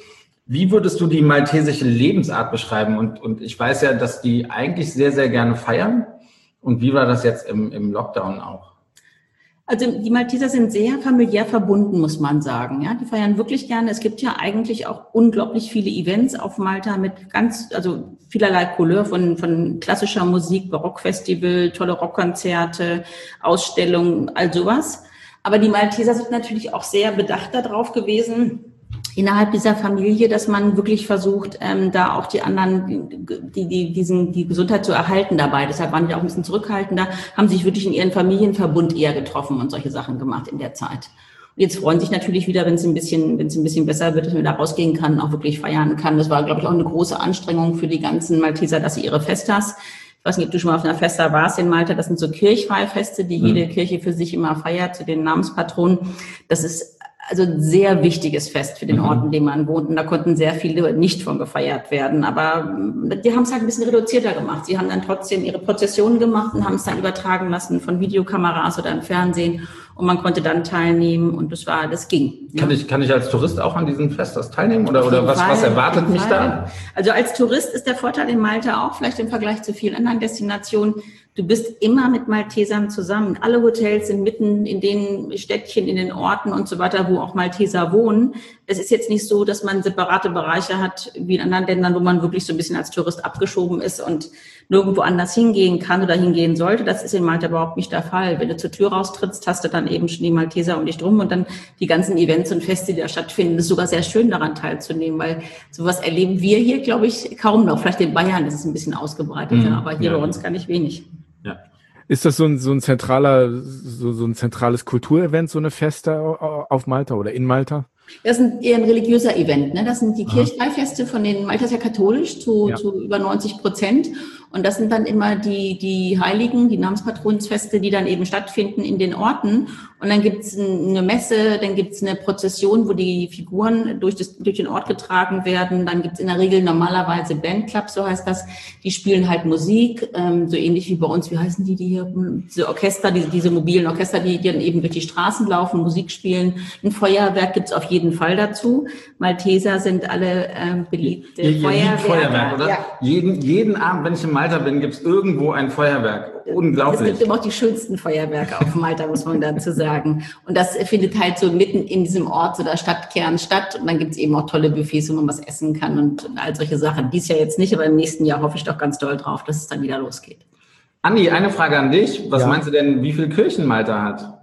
Wie würdest du die maltesische Lebensart beschreiben? Und, und ich weiß ja, dass die eigentlich sehr, sehr gerne feiern. Und wie war das jetzt im, im Lockdown auch? Also die Malteser sind sehr familiär verbunden, muss man sagen. Ja, die feiern wirklich gerne. Es gibt ja eigentlich auch unglaublich viele Events auf Malta mit ganz, also vielerlei Couleur von von klassischer Musik, Barockfestival, tolle Rockkonzerte, Ausstellungen, all sowas. Aber die Malteser sind natürlich auch sehr bedacht darauf gewesen, innerhalb dieser Familie, dass man wirklich versucht, ähm, da auch die anderen, die, die, diesen, die Gesundheit zu erhalten dabei. Deshalb waren die auch ein bisschen zurückhaltender, haben sich wirklich in ihren Familienverbund eher getroffen und solche Sachen gemacht in der Zeit. Und jetzt freuen sich natürlich wieder, wenn es ein bisschen, wenn es ein bisschen besser wird, dass man da rausgehen kann, auch wirklich feiern kann. Das war, glaube ich, auch eine große Anstrengung für die ganzen Malteser, dass sie ihre Festas, ich weiß nicht, ob du schon mal auf einer Festa warst in Malta, das sind so Kirchweihfeste, die jede mhm. Kirche für sich immer feiert, zu den Namenspatronen. Das ist also ein sehr wichtiges Fest für den Ort, in dem man wohnt. Und da konnten sehr viele nicht von gefeiert werden. Aber die haben es halt ein bisschen reduzierter gemacht. Sie haben dann trotzdem ihre Prozessionen gemacht und haben es dann übertragen lassen von Videokameras oder im Fernsehen. Und man konnte dann teilnehmen und das war, das ging. Kann ja. ich, kann ich als Tourist auch an diesem Fest das teilnehmen oder, oder was, Fall, was erwartet mich Fall. da? Also als Tourist ist der Vorteil in Malta auch, vielleicht im Vergleich zu vielen anderen Destinationen, du bist immer mit Maltesern zusammen. Alle Hotels sind mitten in den Städtchen, in den Orten und so weiter, wo auch Malteser wohnen. Es ist jetzt nicht so, dass man separate Bereiche hat, wie in anderen Ländern, wo man wirklich so ein bisschen als Tourist abgeschoben ist und nirgendwo anders hingehen kann oder hingehen sollte. Das ist in Malta überhaupt nicht der Fall. Wenn du zur Tür raustrittst, hast du dann eben schon die Malteser um dich drum und dann die ganzen Events und Feste, die da stattfinden. Es ist sogar sehr schön, daran teilzunehmen, weil sowas erleben wir hier, glaube ich, kaum noch. Vielleicht in Bayern ist es ein bisschen ausgebreiteter, mhm, aber hier ja. bei uns gar nicht wenig. Ja. Ist das so ein, so ein zentraler, so, so ein zentrales Kulturevent, so eine Feste auf Malta oder in Malta? Das ist eher ein religiöser Event, ne? Das sind die Kirchweihfeste von den, Malta ist ja katholisch zu, ja. zu über neunzig Prozent. Und das sind dann immer die, die Heiligen, die Namenspatronsfeste, die dann eben stattfinden in den Orten. Und dann gibt's eine Messe, dann gibt's eine Prozession, wo die Figuren durch, das, durch den Ort getragen werden. Dann gibt's in der Regel normalerweise Bandclubs, so heißt das. Die spielen halt Musik, ähm, so ähnlich wie bei uns. Wie heißen die, die hier? Diese Orchester, diese, diese mobilen Orchester, die, die dann eben durch die Straßen laufen, Musik spielen. Ein Feuerwerk gibt's auf jeden Fall dazu. Malteser sind alle ähm, beliebte ja, Feuerwerke. Feuerwerk, oder? Ja. Jeden, jeden Abend, wenn ich in Malta bin, gibt's irgendwo ein Feuerwerk. Unglaublich. Es gibt immer auch die schönsten Feuerwerke auf Malta, muss man dazu sagen. Und das findet halt so mitten in diesem Ort oder Stadtkern statt. Und dann gibt's eben auch tolle Buffets, wo man was essen kann und all solche Sachen. Dies Jahr jetzt nicht, aber im nächsten Jahr hoffe ich doch ganz doll drauf, dass es dann wieder losgeht. Andi, eine Frage an dich. Was ja. meinst du denn, wie viele Kirchen Malta hat?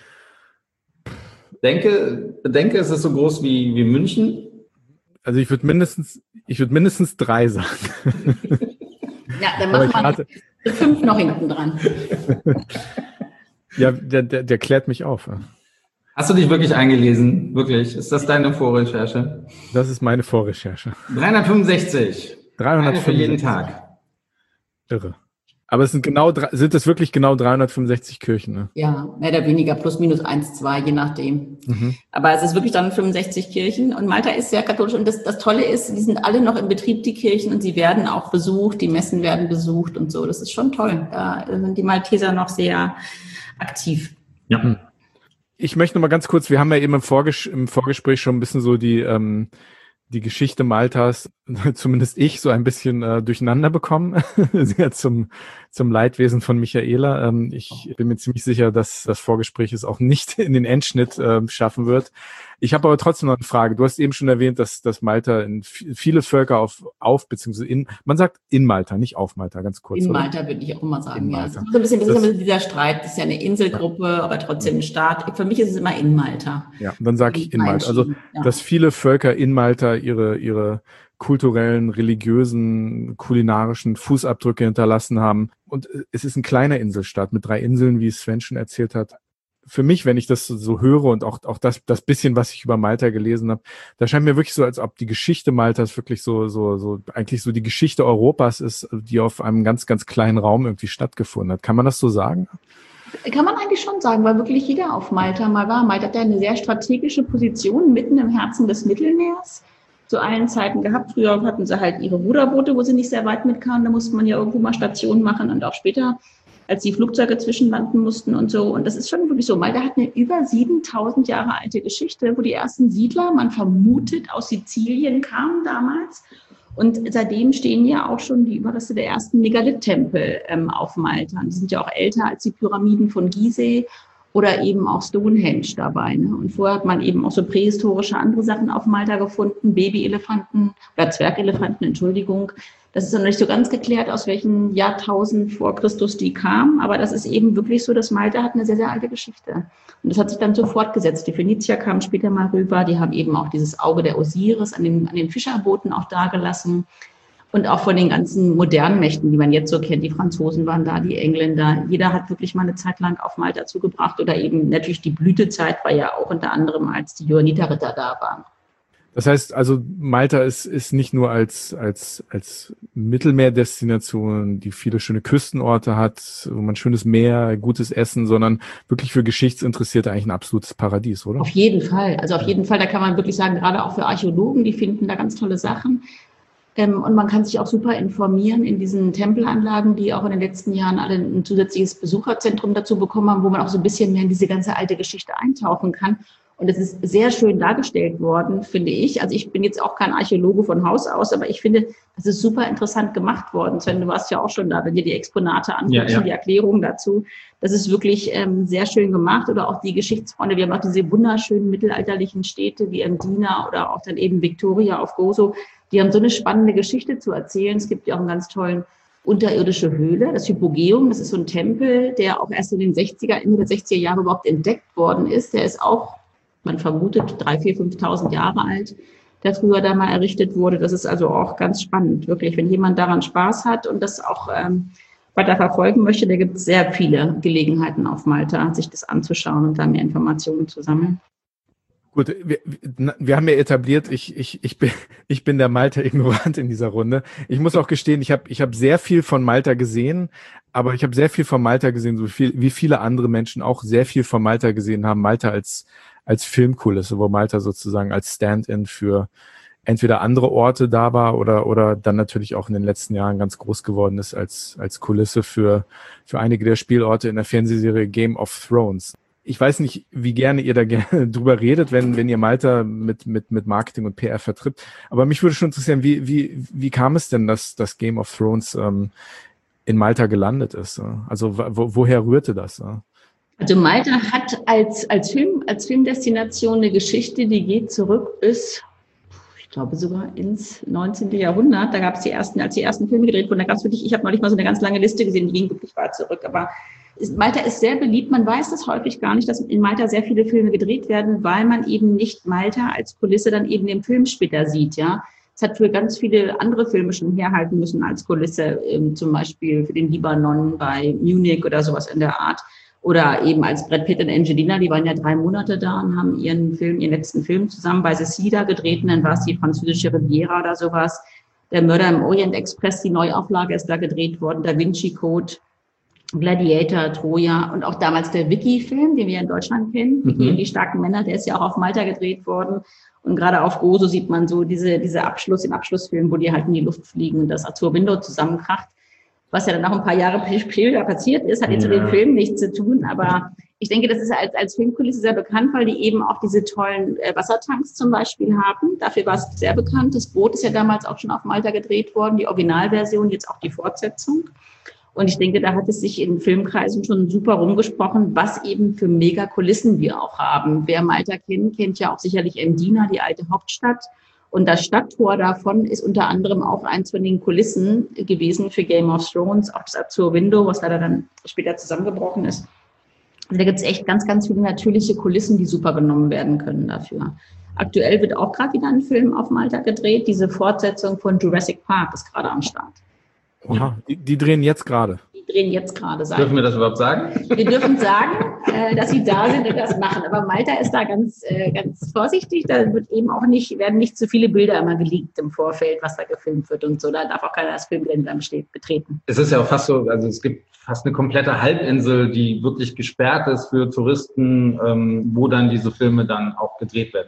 Denke, denke, es ist so groß wie, wie München. Also ich würde mindestens, ich würde mindestens drei sagen. Ja, dann machen wir hatte... fünf noch hinten dran. Ja, der, der, der klärt mich auf. Hast du dich wirklich eingelesen? Wirklich? Ist das deine Vorrecherche? Das ist meine Vorrecherche. dreihundertfünfundsechzig. dreihundertfünfundsechzig. Eine für jeden Tag. Irre. Aber es sind genau, sind es wirklich genau dreihundertfünfundsechzig Kirchen, ne? Ja, mehr oder weniger, plus minus eins, zwei, je nachdem. Mhm. Aber es ist wirklich dann fünfundsechzig Kirchen und Malta ist sehr katholisch und das, das Tolle ist, die sind alle noch in Betrieb, die Kirchen, und sie werden auch besucht, die Messen werden besucht und so. Das ist schon toll. Da sind die Malteser noch sehr aktiv. Ja. Ich möchte noch mal ganz kurz, wir haben ja eben im, Vorges- im Vorgespräch schon ein bisschen so die, ähm, die Geschichte Maltas, zumindest ich, so ein bisschen äh, durcheinander bekommen, sehr zum, zum Leidwesen von Michaela. Ähm, ich bin mir ziemlich sicher, dass das Vorgespräch es auch nicht in den Endschnitt äh, schaffen wird. Ich habe aber trotzdem noch eine Frage. Du hast eben schon erwähnt, dass, dass Malta in f- viele Völker auf, auf beziehungsweise in, man sagt in Malta, nicht auf Malta, ganz kurz. In oder? Malta würde ich auch immer sagen, ja. Das ist so ein bisschen, das ist ein bisschen dieser Streit. Das ist ja eine Inselgruppe, ja. aber trotzdem ein Staat. Für mich ist es immer in Malta. Ja, und dann sage ich in Malta. Also, ja. dass viele Völker in Malta ihre, ihre kulturellen, religiösen, kulinarischen Fußabdrücke hinterlassen haben. Und es ist ein kleiner Inselstaat mit drei Inseln, wie Sven schon erzählt hat. Für mich, wenn ich das so höre und auch, auch das, das bisschen, was ich über Malta gelesen habe, da scheint mir wirklich so, als ob die Geschichte Maltas wirklich so, so, so, eigentlich so die Geschichte Europas ist, die auf einem ganz, ganz kleinen Raum irgendwie stattgefunden hat. Kann man das so sagen? Kann man eigentlich schon sagen, weil wirklich jeder auf Malta mal war. Malta hat ja eine sehr strategische Position mitten im Herzen des Mittelmeers zu allen Zeiten gehabt. Früher hatten sie halt ihre Ruderboote, wo sie nicht sehr weit mitkamen. Da musste man ja irgendwo mal Stationen machen und auch später als die Flugzeuge zwischenlanden mussten und so. Und das ist schon wirklich so. Malta hat eine über siebentausend Jahre alte Geschichte, wo die ersten Siedler, man vermutet, aus Sizilien kamen damals. Und seitdem stehen ja auch schon die Überreste der ersten Megalith-Tempel ähm, auf Malta. Die sind ja auch älter als die Pyramiden von Gizeh oder eben auch Stonehenge dabei. Ne? Und vorher hat man eben auch so prähistorische andere Sachen auf Malta gefunden, Babyelefanten oder Zwergelefanten, Entschuldigung. Das ist noch nicht so ganz geklärt, aus welchen Jahrtausend vor Christus die kamen. Aber das ist eben wirklich so, dass Malta hat eine sehr, sehr alte Geschichte. Und das hat sich dann so fortgesetzt. Die Phönizier kamen später mal rüber. Die haben eben auch dieses Auge der Osiris an den, an den Fischerbooten auch dagelassen. Und auch von den ganzen modernen Mächten, die man jetzt so kennt. Die Franzosen waren da, die Engländer. Jeder hat wirklich mal eine Zeit lang auf Malta zugebracht. Oder eben natürlich die Blütezeit war ja auch unter anderem, als die Johanniterritter da waren. Das heißt also, Malta ist, ist nicht nur als, als, als Mittelmeerdestination, die viele schöne Küstenorte hat, wo man schönes Meer, gutes Essen, sondern wirklich für Geschichtsinteressierte eigentlich ein absolutes Paradies, oder? Auf jeden Fall. Also auf jeden Fall, da kann man wirklich sagen, gerade auch für Archäologen, die finden da ganz tolle Sachen. Ähm, und man kann sich auch super informieren in diesen Tempelanlagen, die auch in den letzten Jahren alle ein zusätzliches Besucherzentrum dazu bekommen haben, wo man auch so ein bisschen mehr in diese ganze alte Geschichte eintauchen kann. Und es ist sehr schön dargestellt worden, finde ich. Also ich bin jetzt auch kein Archäologe von Haus aus, aber ich finde, es ist super interessant gemacht worden. Sven, du warst ja auch schon da, wenn dir die Exponate anguckst, ja, ja. Die Erklärungen dazu. Das ist wirklich ähm, sehr schön gemacht. Oder auch die Geschichtsfreunde. Wir haben auch diese wunderschönen mittelalterlichen Städte wie Mdina oder auch dann eben Victoria auf Gozo. Die haben so eine spannende Geschichte zu erzählen. Es gibt ja auch einen ganz tollen unterirdische Höhle, das Hypogeum. Das ist so ein Tempel, der auch erst in den sechziger, Ende der sechziger Jahre überhaupt entdeckt worden ist. Der ist auch, man vermutet, dreitausend, viertausend, fünftausend Jahre alt, der früher da mal errichtet wurde. Das ist also auch ganz spannend, wirklich. Wenn jemand daran Spaß hat und das auch ähm, weiter verfolgen möchte, da gibt es sehr viele Gelegenheiten auf Malta, sich das anzuschauen und da mehr Informationen zu sammeln. Gut, wir, wir haben ja etabliert, ich, ich, ich, bin, ich bin der Malta-Ignorant in dieser Runde. Ich muss auch gestehen, ich habe ich hab sehr viel von Malta gesehen, aber ich habe sehr viel von Malta gesehen, so viel wie viele andere Menschen auch sehr viel von Malta gesehen haben. Malta als als Filmkulisse, wo Malta sozusagen als Stand-in für entweder andere Orte da war oder oder dann natürlich auch in den letzten Jahren ganz groß geworden ist als als Kulisse für für einige der Spielorte in der Fernsehserie Game of Thrones. Ich weiß nicht, wie gerne ihr da gerne drüber redet, wenn wenn ihr Malta mit mit mit Marketing und P R vertritt. Aber mich würde schon interessieren, wie wie wie kam es denn, dass das Game of Thrones ähm, in Malta gelandet ist? Also wo, woher rührte das? Also Malta hat als als Film als Filmdestination eine Geschichte, die geht zurück bis, ich glaube sogar ins neunzehnten Jahrhundert. Da gab es die ersten, als die ersten Filme gedreht wurden, da gab es wirklich, ich habe neulich mal so eine ganz lange Liste gesehen, die ging wirklich weit zurück. Aber Malta ist sehr beliebt. Man weiß das häufig gar nicht, dass in Malta sehr viele Filme gedreht werden, weil man eben nicht Malta als Kulisse dann eben im Film später sieht, ja. Es hat für ganz viele andere Filme schon herhalten müssen als Kulisse, ähm, zum Beispiel für den Libanon bei Munich oder sowas in der Art. Oder eben als Brad Pitt und Angelina, die waren ja drei Monate da und haben ihren Film, ihren letzten Film zusammen bei Sicida gedreht. Und dann war es die französische Riviera oder sowas. Der Mörder im Orient Express, die Neuauflage ist da gedreht worden. Da Vinci Code, Gladiator, Troja und auch damals der Vicky-Film, den wir in Deutschland kennen. Vicky und die starken Männer, der ist ja auch auf Malta gedreht worden. Und gerade auf Gozo sieht man so diese, diese Abschluss, den Abschlussfilm, wo die halt in die Luft fliegen und das Azur Window zusammenkracht. Was ja dann noch ein paar Jahre später passiert ist, hat jetzt ja mit dem Film nichts zu tun. Aber ich denke, das ist als, als Filmkulisse sehr bekannt, weil die eben auch diese tollen äh, Wassertanks zum Beispiel haben. Dafür war es sehr bekannt. Das Boot ist ja damals auch schon auf Malta gedreht worden, die Originalversion, jetzt auch die Fortsetzung. Und ich denke, da hat es sich in Filmkreisen schon super rumgesprochen, was eben für Megakulissen wir auch haben. Wer Malta kennt, kennt ja auch sicherlich Mdina, die alte Hauptstadt. Und das Stadttor davon ist unter anderem auch eins von den Kulissen gewesen für Game of Thrones, auch das Azur Window, was leider dann später zusammengebrochen ist. Also da gibt es echt ganz, ganz viele natürliche Kulissen, die super genommen werden können dafür. Aktuell wird auch gerade wieder ein Film auf Malta gedreht. Diese Fortsetzung von Jurassic Park ist gerade am Start. Aha, die, die drehen jetzt gerade. Die drehen jetzt gerade. Dürfen wir das überhaupt sagen? Wir dürfen sagen, äh, dass sie da sind und das machen. Aber Malta ist da ganz, äh, ganz vorsichtig. Da wird eben auch nicht, werden nicht zu viele Bilder immer geleakt im Vorfeld, was da gefilmt wird und so. Da darf auch keiner das Filmgelände betreten. Es ist ja auch fast so, also es gibt fast eine komplette Halbinsel, die wirklich gesperrt ist für Touristen, ähm, wo dann diese Filme dann auch gedreht werden.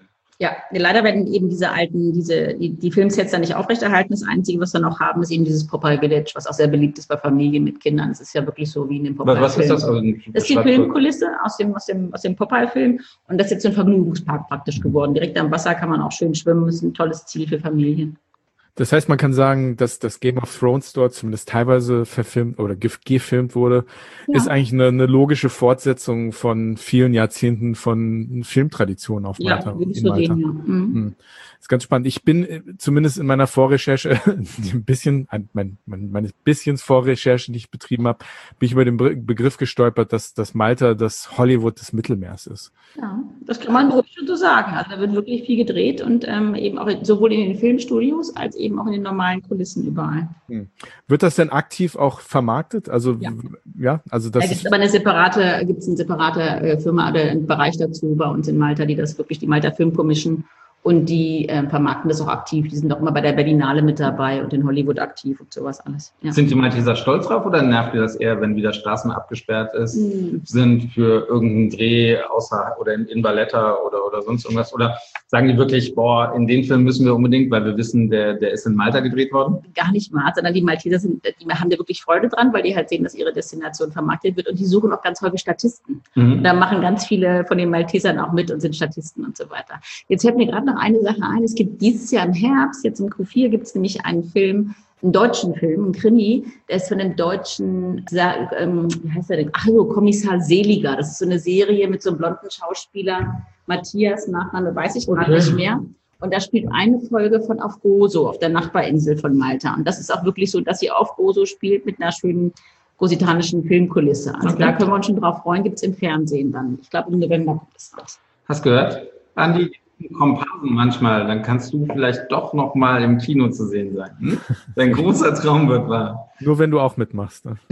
Ja, leider werden eben diese alten, diese, die, die Filmsets dann nicht aufrechterhalten. Das Einzige, was wir noch haben, ist eben dieses Popeye Village, was auch sehr beliebt ist bei Familien mit Kindern. Das ist ja wirklich so wie in dem Popeye-Film. Was ist das? Also, das ist die Filmkulisse aus dem, aus dem, aus dem Popeye-Film. Und das ist jetzt so ein Vergnügungspark praktisch geworden. Direkt am Wasser kann man auch schön schwimmen. Das ist ein tolles Ziel für Familien. Das heißt, man kann sagen, dass das Game of Thrones dort zumindest teilweise verfilmt oder ge- gefilmt wurde, ja. ist eigentlich eine, eine logische Fortsetzung von vielen Jahrzehnten von Filmtraditionen auf Malta. Ja, würde ich so sehen, ja. Mhm. Hm. Ist ganz spannend. Ich bin äh, zumindest in meiner Vorrecherche, ein bisschen, ein, mein, mein, meine bisschen Vorrecherche, die ich betrieben habe, bin ich über den Be- Begriff gestolpert, dass, dass Malta das Hollywood des Mittelmeers ist. Ja, das kann man ruhig schon so sagen. Also da wird wirklich viel gedreht und ähm, eben auch sowohl in den Filmstudios als eben auch in den normalen Kulissen überall. Hm. Wird das denn aktiv auch vermarktet? Also ja, ja also das da gibt es aber eine separate, gibt es eine separate äh, Firma oder einen Bereich dazu bei uns in Malta, die das wirklich, die Malta Film Commission, und die äh, vermarkten das auch aktiv. Die sind auch immer bei der Berlinale mit dabei und in Hollywood aktiv und sowas alles. Ja. Sind die Malteser stolz drauf oder nervt ihr das eher, wenn wieder Straßen abgesperrt ist, mhm. sind für irgendeinen Dreh außer oder in, in Valletta oder, oder sonst irgendwas? Oder sagen die wirklich, boah, in den Film müssen wir unbedingt, weil wir wissen, der, der ist in Malta gedreht worden? Gar nicht mal, sondern die Malteser sind, die haben da wirklich Freude dran, weil die halt sehen, dass ihre Destination vermarktet wird und die suchen auch ganz häufig Statisten. Mhm. Und da machen ganz viele von den Maltesern auch mit und sind Statisten und so weiter. Jetzt fällt mir gerade noch eine Sache ein. Es gibt dieses Jahr im Herbst, jetzt im Q vier, gibt es nämlich einen Film, einen deutschen Film, einen Krimi, der ist von dem deutschen, ähm, wie heißt der denn? Ach so, Kommissar Seliger. Das ist so eine Serie mit so einem blonden Schauspieler, Matthias, Nachname weiß ich gerade okay. nicht mehr. Und da spielt eine Folge von Auf Gozo, auf der Nachbarinsel von Malta. Und das ist auch wirklich so, dass sie auf Gozo spielt mit einer schönen gositanischen Filmkulisse. Also okay. da können wir uns schon drauf freuen, gibt es im Fernsehen dann. Ich glaube, im November kommt es raus. Hast gehört, Andi? Komparsen manchmal, dann kannst du vielleicht doch noch mal im Kino zu sehen sein. Hm? Dein großer Traum wird wahr. Nur wenn du auch mitmachst. Ne?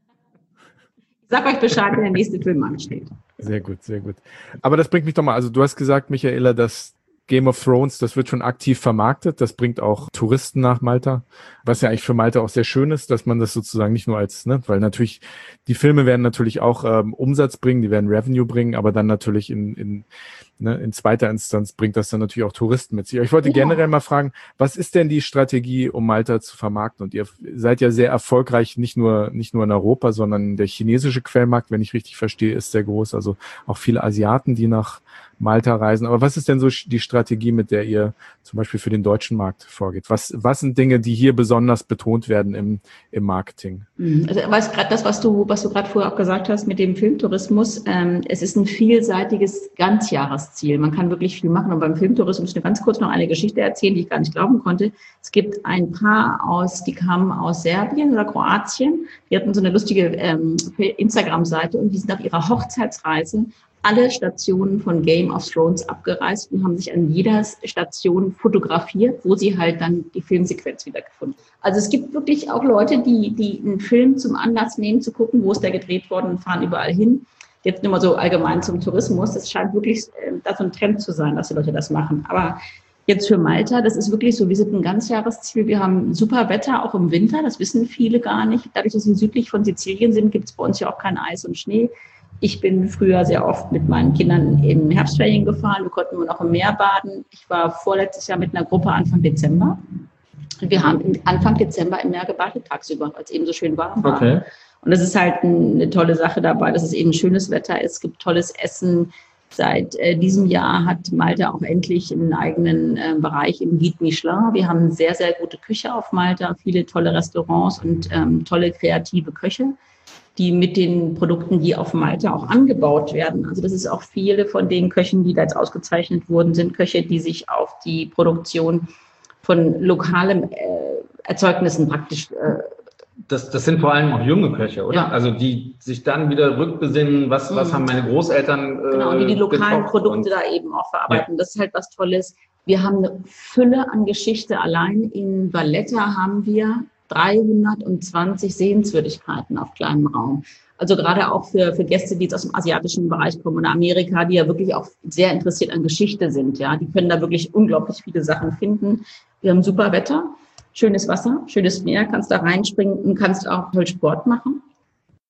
Sag euch Bescheid, wenn der nächste Film ansteht. Sehr gut, sehr gut. Aber das bringt mich doch mal, also du hast gesagt, Michaela, dass Game of Thrones, das wird schon aktiv vermarktet, das bringt auch Touristen nach Malta, was ja eigentlich für Malta auch sehr schön ist, dass man das sozusagen nicht nur als, ne, weil natürlich, die Filme werden natürlich auch ähm, Umsatz bringen, die werden Revenue bringen, aber dann natürlich in, in, ne, in zweiter Instanz bringt das dann natürlich auch Touristen mit sich. Ich wollte ja. generell mal fragen, was ist denn die Strategie, um Malta zu vermarkten? Und ihr seid ja sehr erfolgreich, nicht nur, nicht nur in Europa, sondern der chinesische Quellmarkt, wenn ich richtig verstehe, ist sehr groß, also auch viele Asiaten, die nach Malta reisen. Aber was ist denn so die Strategie, mit der ihr zum Beispiel für den deutschen Markt vorgeht? Was, was sind Dinge, die hier besonders betont werden im, im Marketing? Also was gerade das, was du, was du gerade vorher auch gesagt hast mit dem Filmtourismus, ähm, es ist ein vielseitiges Ganzjahresziel. Man kann wirklich viel machen. Und beim Filmtourismus, ich will ganz kurz noch eine Geschichte erzählen, die ich gar nicht glauben konnte. Es gibt ein Paar aus, die kamen aus Serbien oder Kroatien. Die hatten so eine lustige ähm, Instagram-Seite und die sind auf ihrer Hochzeitsreise alle Stationen von Game of Thrones abgereist und haben sich an jeder Station fotografiert, wo sie halt dann die Filmsequenz wiedergefunden haben. Also es gibt wirklich auch Leute, die, die einen Film zum Anlass nehmen, zu gucken, wo ist der gedreht worden und fahren überall hin. Jetzt nur mal so allgemein zum Tourismus. Das scheint wirklich äh, da so ein Trend zu sein, dass die Leute das machen. Aber jetzt für Malta, das ist wirklich so, wir sind ein Ganzjahresziel. Wir haben super Wetter, auch im Winter. Das wissen viele gar nicht. Dadurch, dass wir südlich von Sizilien sind, gibt es bei uns ja auch kein Eis und Schnee. Ich bin früher sehr oft mit meinen Kindern in Herbstferien gefahren. Wir konnten nur noch im Meer baden. Ich war vorletztes Jahr mit einer Gruppe Anfang Dezember. Und wir haben Anfang Dezember im Meer gebadet tagsüber, weil es eben so schön warm war. Okay. Und das ist halt eine tolle Sache dabei, dass es eben schönes Wetter ist. Es gibt tolles Essen. Seit äh, diesem Jahr hat Malta auch endlich einen eigenen äh, Bereich im Guide Michelin. Wir haben sehr, sehr gute Küche auf Malta, viele tolle Restaurants und ähm, tolle kreative Köche, die mit den Produkten, die auf Malta auch angebaut werden. Also das ist auch viele von den Köchen, die da jetzt ausgezeichnet wurden, sind Köche, die sich auf die Produktion von lokalen äh, Erzeugnissen praktisch äh, Das, das sind vor allem auch junge Köche, oder? Ja. Also die sich dann wieder rückbesinnen, was, mhm. was haben meine Großeltern äh, Genau, die die lokalen Produkte da eben auch verarbeiten. Ja. Das ist halt was Tolles. Wir haben eine Fülle an Geschichte. Allein in Valletta haben wir dreihundertzwanzig Sehenswürdigkeiten auf kleinem Raum. Also gerade auch für, für Gäste, die jetzt aus dem asiatischen Bereich kommen oder Amerika, die ja wirklich auch sehr interessiert an Geschichte sind. Ja, die können da wirklich unglaublich viele Sachen finden. Wir haben super Wetter. Schönes Wasser, schönes Meer, kannst da reinspringen und kannst auch toll Sport machen.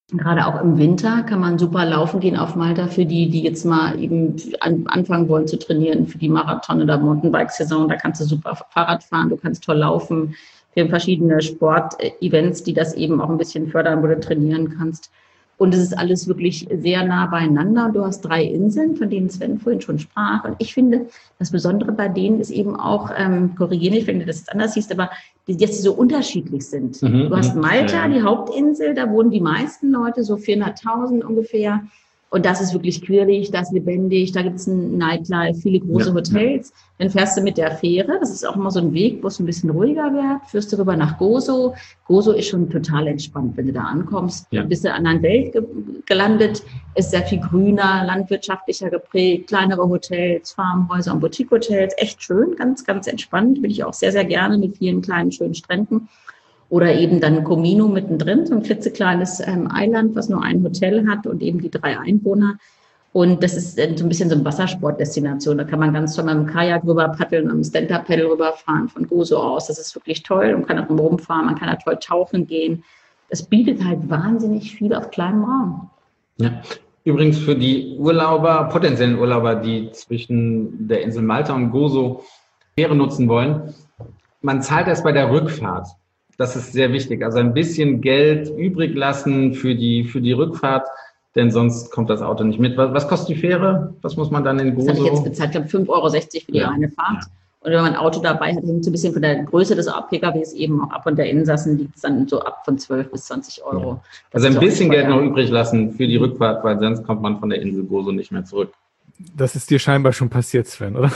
Gerade auch im Winter kann man super laufen gehen auf Malta für die, die jetzt mal eben an, anfangen wollen zu trainieren, für die Marathon- oder Mountainbike-Saison. Da kannst du super Fahrrad fahren, du kannst toll laufen. Wir haben verschiedene Sportevents, die das eben auch ein bisschen fördern, wo du trainieren kannst. Und es ist alles wirklich sehr nah beieinander. Du hast drei Inseln, von denen Sven vorhin schon sprach. Und ich finde, das Besondere bei denen ist eben auch, ähm, korrigiere mich, wenn du das jetzt anders siehst, aber die, dass sie so unterschiedlich sind. Mhm, du hast Malta, ja. die Hauptinsel, da wohnen die meisten Leute, so vierhunderttausend ungefähr. Und das ist wirklich quirlig, das ist lebendig, da gibt es ein Nightlife, viele große Ja, Hotels. Ja. Dann fährst du mit der Fähre, das ist auch immer so ein Weg, wo es ein bisschen ruhiger wird, führst du rüber nach Gozo. Gozo ist schon total entspannt, wenn du da ankommst. Ja. Bist du an einer Welt ge- gelandet, ist sehr viel grüner, landwirtschaftlicher geprägt, kleinere Hotels, Farmhäuser und Boutique-Hotels, echt schön, ganz, ganz entspannt, will ich auch sehr, sehr gerne mit vielen kleinen, schönen Stränden. Oder eben dann Comino mittendrin, so ein klitzekleines ähm, Eiland, was nur ein Hotel hat und eben die drei Einwohner. Und das ist äh, so ein bisschen so eine Wassersportdestination. Da kann man ganz toll mit dem Kajak rüber paddeln, mit dem Stand-Up-Paddle rüberfahren von Gozo aus. Das ist wirklich toll. Man kann auch rumfahren, man kann da toll tauchen gehen. Das bietet halt wahnsinnig viel auf kleinem Raum. Ja. Übrigens für die Urlauber, potenziellen Urlauber, die zwischen der Insel Malta und Gozo Fähre nutzen wollen, man zahlt erst bei der Rückfahrt. Das ist sehr wichtig. Also ein bisschen Geld übrig lassen für die, für die Rückfahrt, denn sonst kommt das Auto nicht mit. Was, was kostet die Fähre? Was muss man dann in Gozo? Das habe ich jetzt bezahlt, ich glaube fünf Euro sechzig für die ja. eine Fahrt. Ja. Und wenn man ein Auto dabei hat, hängt so ein bisschen von der Größe des P K Ws eben auch ab. Und der Insassen liegt es dann so ab von zwölf bis zwanzig Euro. Ja. Also ein bisschen Geld noch übrig lassen für die Rückfahrt, weil sonst kommt man von der Insel Gozo nicht mehr zurück. Das ist dir scheinbar schon passiert, Sven, oder?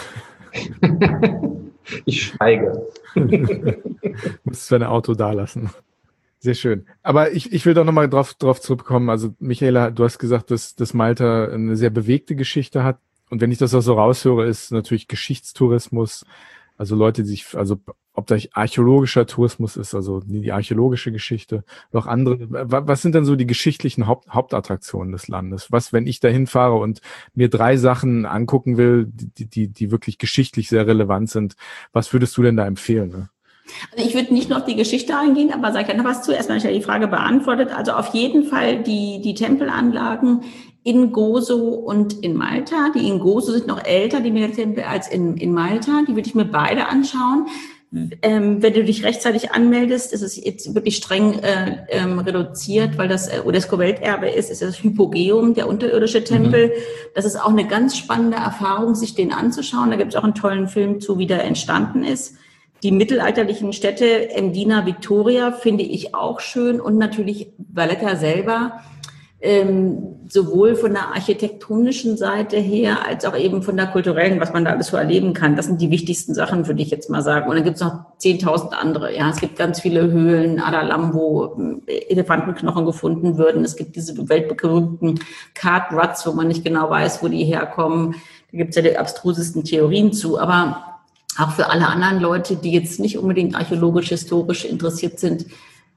Ich schweige. Musst dein Auto da lassen. Sehr schön. Aber ich, ich will doch nochmal drauf, drauf zurückkommen. Also Michaela, du hast gesagt, dass, dass Malta eine sehr bewegte Geschichte hat. Und wenn ich das auch so raushöre, ist natürlich Geschichtstourismus. Also Leute, die sich, also ob da archäologischer Tourismus ist, also die archäologische Geschichte, noch andere. Was sind denn so die geschichtlichen Haupt, Hauptattraktionen des Landes? Was, wenn ich da hinfahre und mir drei Sachen angucken will, die, die, die wirklich geschichtlich sehr relevant sind, was würdest du denn da empfehlen? Ne? Also ich würde nicht nur auf die Geschichte eingehen, aber sage ich noch was zu. Erstmal habe ich ja die Frage beantwortet. Also auf jeden Fall die, die Tempelanlagen in Gozo und in Malta. Die in Gozo sind noch älter, die Tempel, als in, in Malta. Die würde ich mir beide anschauen. Ähm, wenn du dich rechtzeitig anmeldest, ist es jetzt wirklich streng äh, ähm, reduziert, weil das äh, UNESCO-Welterbe ist, ist das Hypogeum, der unterirdische Tempel. Mhm. Das ist auch eine ganz spannende Erfahrung, sich den anzuschauen. Da gibt es auch einen tollen Film zu, wie der entstanden ist. Die mittelalterlichen Städte Mdina, Victoria finde ich auch schön und natürlich Valletta selber, ähm, sowohl von der architektonischen Seite her als auch eben von der kulturellen, was man da alles so erleben kann. Das sind die wichtigsten Sachen, würde ich jetzt mal sagen. Und dann gibt es noch zehntausend andere. Ja, es gibt ganz viele Höhlen, Adalam, wo Elefantenknochen gefunden würden. Es gibt diese weltberühmten Card Ruts, wo man nicht genau weiß, wo die herkommen. Da gibt es ja die abstrusesten Theorien zu. Aber auch für alle anderen Leute, die jetzt nicht unbedingt archäologisch, historisch interessiert sind,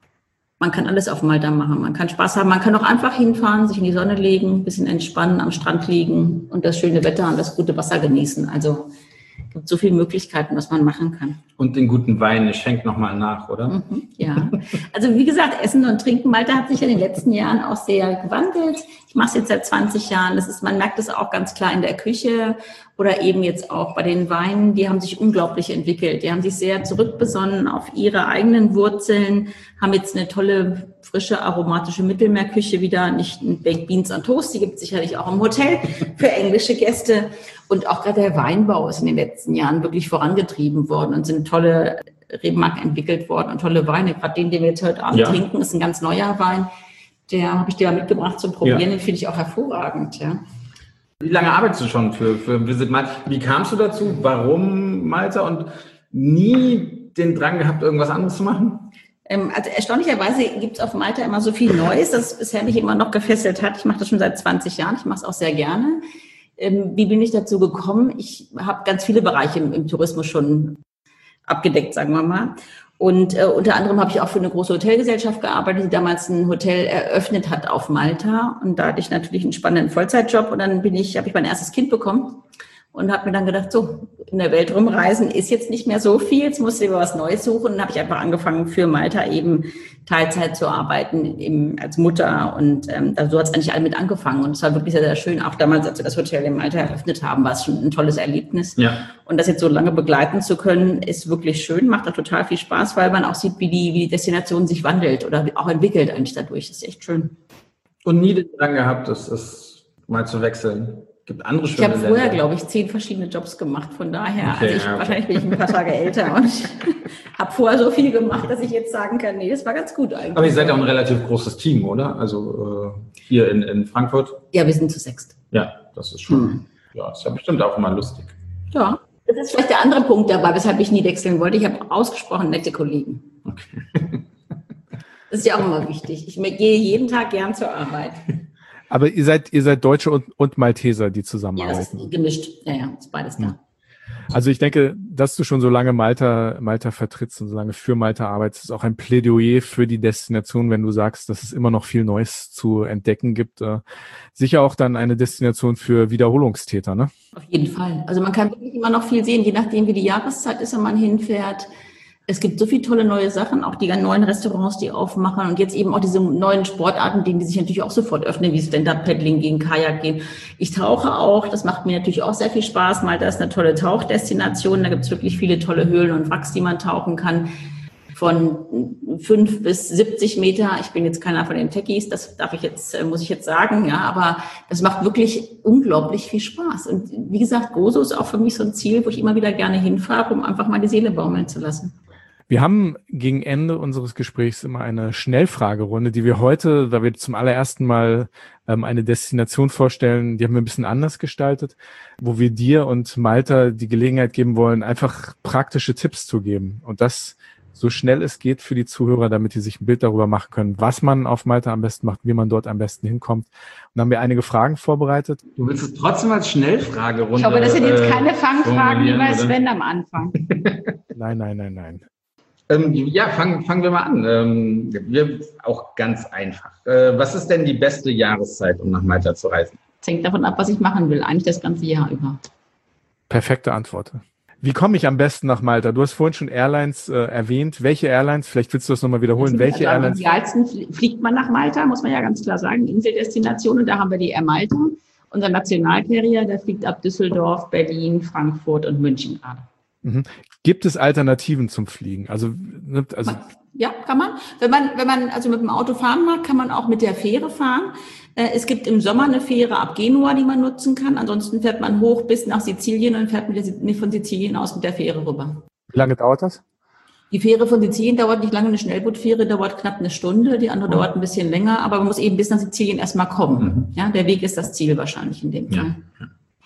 man kann alles auf Malta machen. Man kann Spaß haben, man kann auch einfach hinfahren, sich in die Sonne legen, ein bisschen entspannen, am Strand liegen und das schöne Wetter und das gute Wasser genießen. Also es gibt so viele Möglichkeiten, was man machen kann. Und den guten Wein, ich schenke nochmal nach, oder? Mhm, ja, also wie gesagt, Essen und Trinken, Malta hat sich in den letzten Jahren auch sehr gewandelt. Ich mache es jetzt seit zwanzig Jahren. Das ist, man merkt es auch ganz klar in der Küche oder eben jetzt auch bei den Weinen. Die haben sich unglaublich entwickelt. Die haben sich sehr zurückbesonnen auf ihre eigenen Wurzeln, haben jetzt eine tolle, frische, aromatische Mittelmeerküche wieder. Nicht ein Baked Beans on Toast, die gibt es sicherlich auch im Hotel für englische Gäste. Und auch gerade der Weinbau ist in den letzten Jahren wirklich vorangetrieben worden und sind tolle Rebmarken entwickelt worden und tolle Weine. Gerade den, den wir jetzt heute Abend ja. trinken, ist ein ganz neuer Wein. Der habe ich dir mal mitgebracht zum Probieren. Ja. Den finde ich auch hervorragend. Ja. Wie lange arbeitest du schon für, für Visit Malta? Wie kamst du dazu? Warum Malta? Und nie den Drang gehabt, irgendwas anderes zu machen? Ähm, also erstaunlicherweise gibt es auf Malta immer so viel Neues, das bisher mich immer noch gefesselt hat. Ich mache das schon seit zwanzig Jahren. Ich mache es auch sehr gerne. Ähm, wie bin ich dazu gekommen? Ich habe ganz viele Bereiche im, im Tourismus schon abgedeckt, sagen wir mal. Und äh, unter anderem habe ich auch für eine große Hotelgesellschaft gearbeitet, die damals ein Hotel eröffnet hat auf Malta. Und da hatte ich natürlich einen spannenden Vollzeitjob. Und dann bin ich, habe ich mein erstes Kind bekommen. und habe mir dann gedacht, so, in der Welt rumreisen ist jetzt nicht mehr so viel, jetzt musst du dir was Neues suchen. Und dann habe ich einfach angefangen, für Malta eben Teilzeit zu arbeiten im, als Mutter. Und ähm, so hat es eigentlich alle mit angefangen. Und es war wirklich sehr, sehr schön. Auch damals, als wir das Hotel in Malta eröffnet haben, war es schon ein tolles Erlebnis. Ja. Und das jetzt so lange begleiten zu können, ist wirklich schön, macht da total viel Spaß, weil man auch sieht, wie die, wie die Destination sich wandelt oder auch entwickelt eigentlich dadurch. Das ist echt schön. Und nie den Drang gehabt, das, das mal zu wechseln. Gibt andere Ich habe vorher, glaube ich, zehn verschiedene Jobs gemacht. Von daher, okay, also ich, ja, okay. wahrscheinlich bin ich ein paar Tage älter und habe vorher so viel gemacht, dass ich jetzt sagen kann, nee, das war ganz gut eigentlich. Aber ihr seid ja auch ein relativ großes Team, oder? Also äh, hier in, in Frankfurt? Ja, wir sind zu sechst. Ja, das ist schon, Hm. ja, ist ja bestimmt auch immer lustig. Ja, das ist vielleicht der andere Punkt dabei, weshalb ich nie wechseln wollte. Ich habe ausgesprochen nette Kollegen. Okay. Das ist ja auch immer wichtig. Ich gehe jeden Tag gern zur Arbeit. Aber ihr seid, ihr seid Deutsche und, und Malteser, die Ja, das zusammenarbeiten. ist gemischt. Ja, ja, ist beides da. Hm. Also ich denke, dass du schon so lange Malta, Malta vertrittst und so lange für Malta arbeitest, ist auch ein Plädoyer für die Destination, wenn du sagst, dass es immer noch viel Neues zu entdecken gibt. Äh, sicher auch dann eine Destination für Wiederholungstäter, ne? Auf jeden Fall. Also man kann wirklich immer noch viel sehen, je nachdem, wie die Jahreszeit ist, wenn man hinfährt. Es gibt so viele tolle neue Sachen, auch die ganzen neuen Restaurants, die aufmachen und jetzt eben auch diese neuen Sportarten, die sich natürlich auch sofort öffnen, wie Stand-Up-Paddling gehen, Kajak gehen. Ich tauche auch, das macht mir natürlich auch sehr viel Spaß. Malta ist eine tolle Tauchdestination, da gibt es wirklich viele tolle Höhlen und Wracks, die man tauchen kann. Von fünf bis siebzig Meter. Ich bin jetzt keiner von den Techies, das darf ich jetzt, muss ich jetzt sagen, ja, aber das macht wirklich unglaublich viel Spaß. Und wie gesagt, Gozo ist auch für mich so ein Ziel, wo ich immer wieder gerne hinfahre, um einfach mal die Seele baumeln zu lassen. Wir haben gegen Ende unseres Gesprächs immer eine Schnellfragerunde, die wir heute, da wir zum allerersten Mal ähm, eine Destination vorstellen, die haben wir ein bisschen anders gestaltet, wo wir dir und Malta die Gelegenheit geben wollen, einfach praktische Tipps zu geben. Und das so schnell es geht für die Zuhörer, damit die sich ein Bild darüber machen können, was man auf Malta am besten macht, wie man dort am besten hinkommt. Und da haben wir einige Fragen vorbereitet. Du willst es trotzdem als Schnellfragerunde. Ich hoffe, das sind jetzt keine äh, Fangfragen wie bei formulieren, Sven am Anfang. Nein, nein, nein, nein. Ähm, ja, fangen fangen wir mal an. Ähm, wir, auch ganz einfach. Äh, was ist denn die beste Jahreszeit, um nach Malta zu reisen? Es hängt davon ab, was ich machen will, eigentlich das ganze Jahr über. Perfekte Antwort. Wie komme ich am besten nach Malta? Du hast vorhin schon Airlines äh, erwähnt. Welche Airlines? Vielleicht willst du das nochmal wiederholen. Welche also Airlines? Am idealsten fliegt man nach Malta, muss man ja ganz klar sagen, Inseldestination. Und da haben wir die Air Malta. Unser Nationalcarrier, der fliegt ab Düsseldorf, Berlin, Frankfurt und München gerade. Mhm. Gibt es Alternativen zum Fliegen? Also, ne, also Ja, kann man. Wenn man, wenn man also mit dem Auto fahren mag, kann man auch mit der Fähre fahren. Äh, Es gibt im Sommer eine Fähre ab Genua, die man nutzen kann. Ansonsten fährt man hoch bis nach Sizilien und fährt mit der, von Sizilien aus mit der Fähre rüber. wie lange dauert das? Die Fähre von Sizilien dauert nicht lange, eine Schnellbootfähre dauert knapp eine Stunde, die andere dauert ein bisschen länger, aber man muss eben bis nach Sizilien erstmal kommen. Mhm. Ja, der Weg ist das Ziel wahrscheinlich in dem Fall. Ja.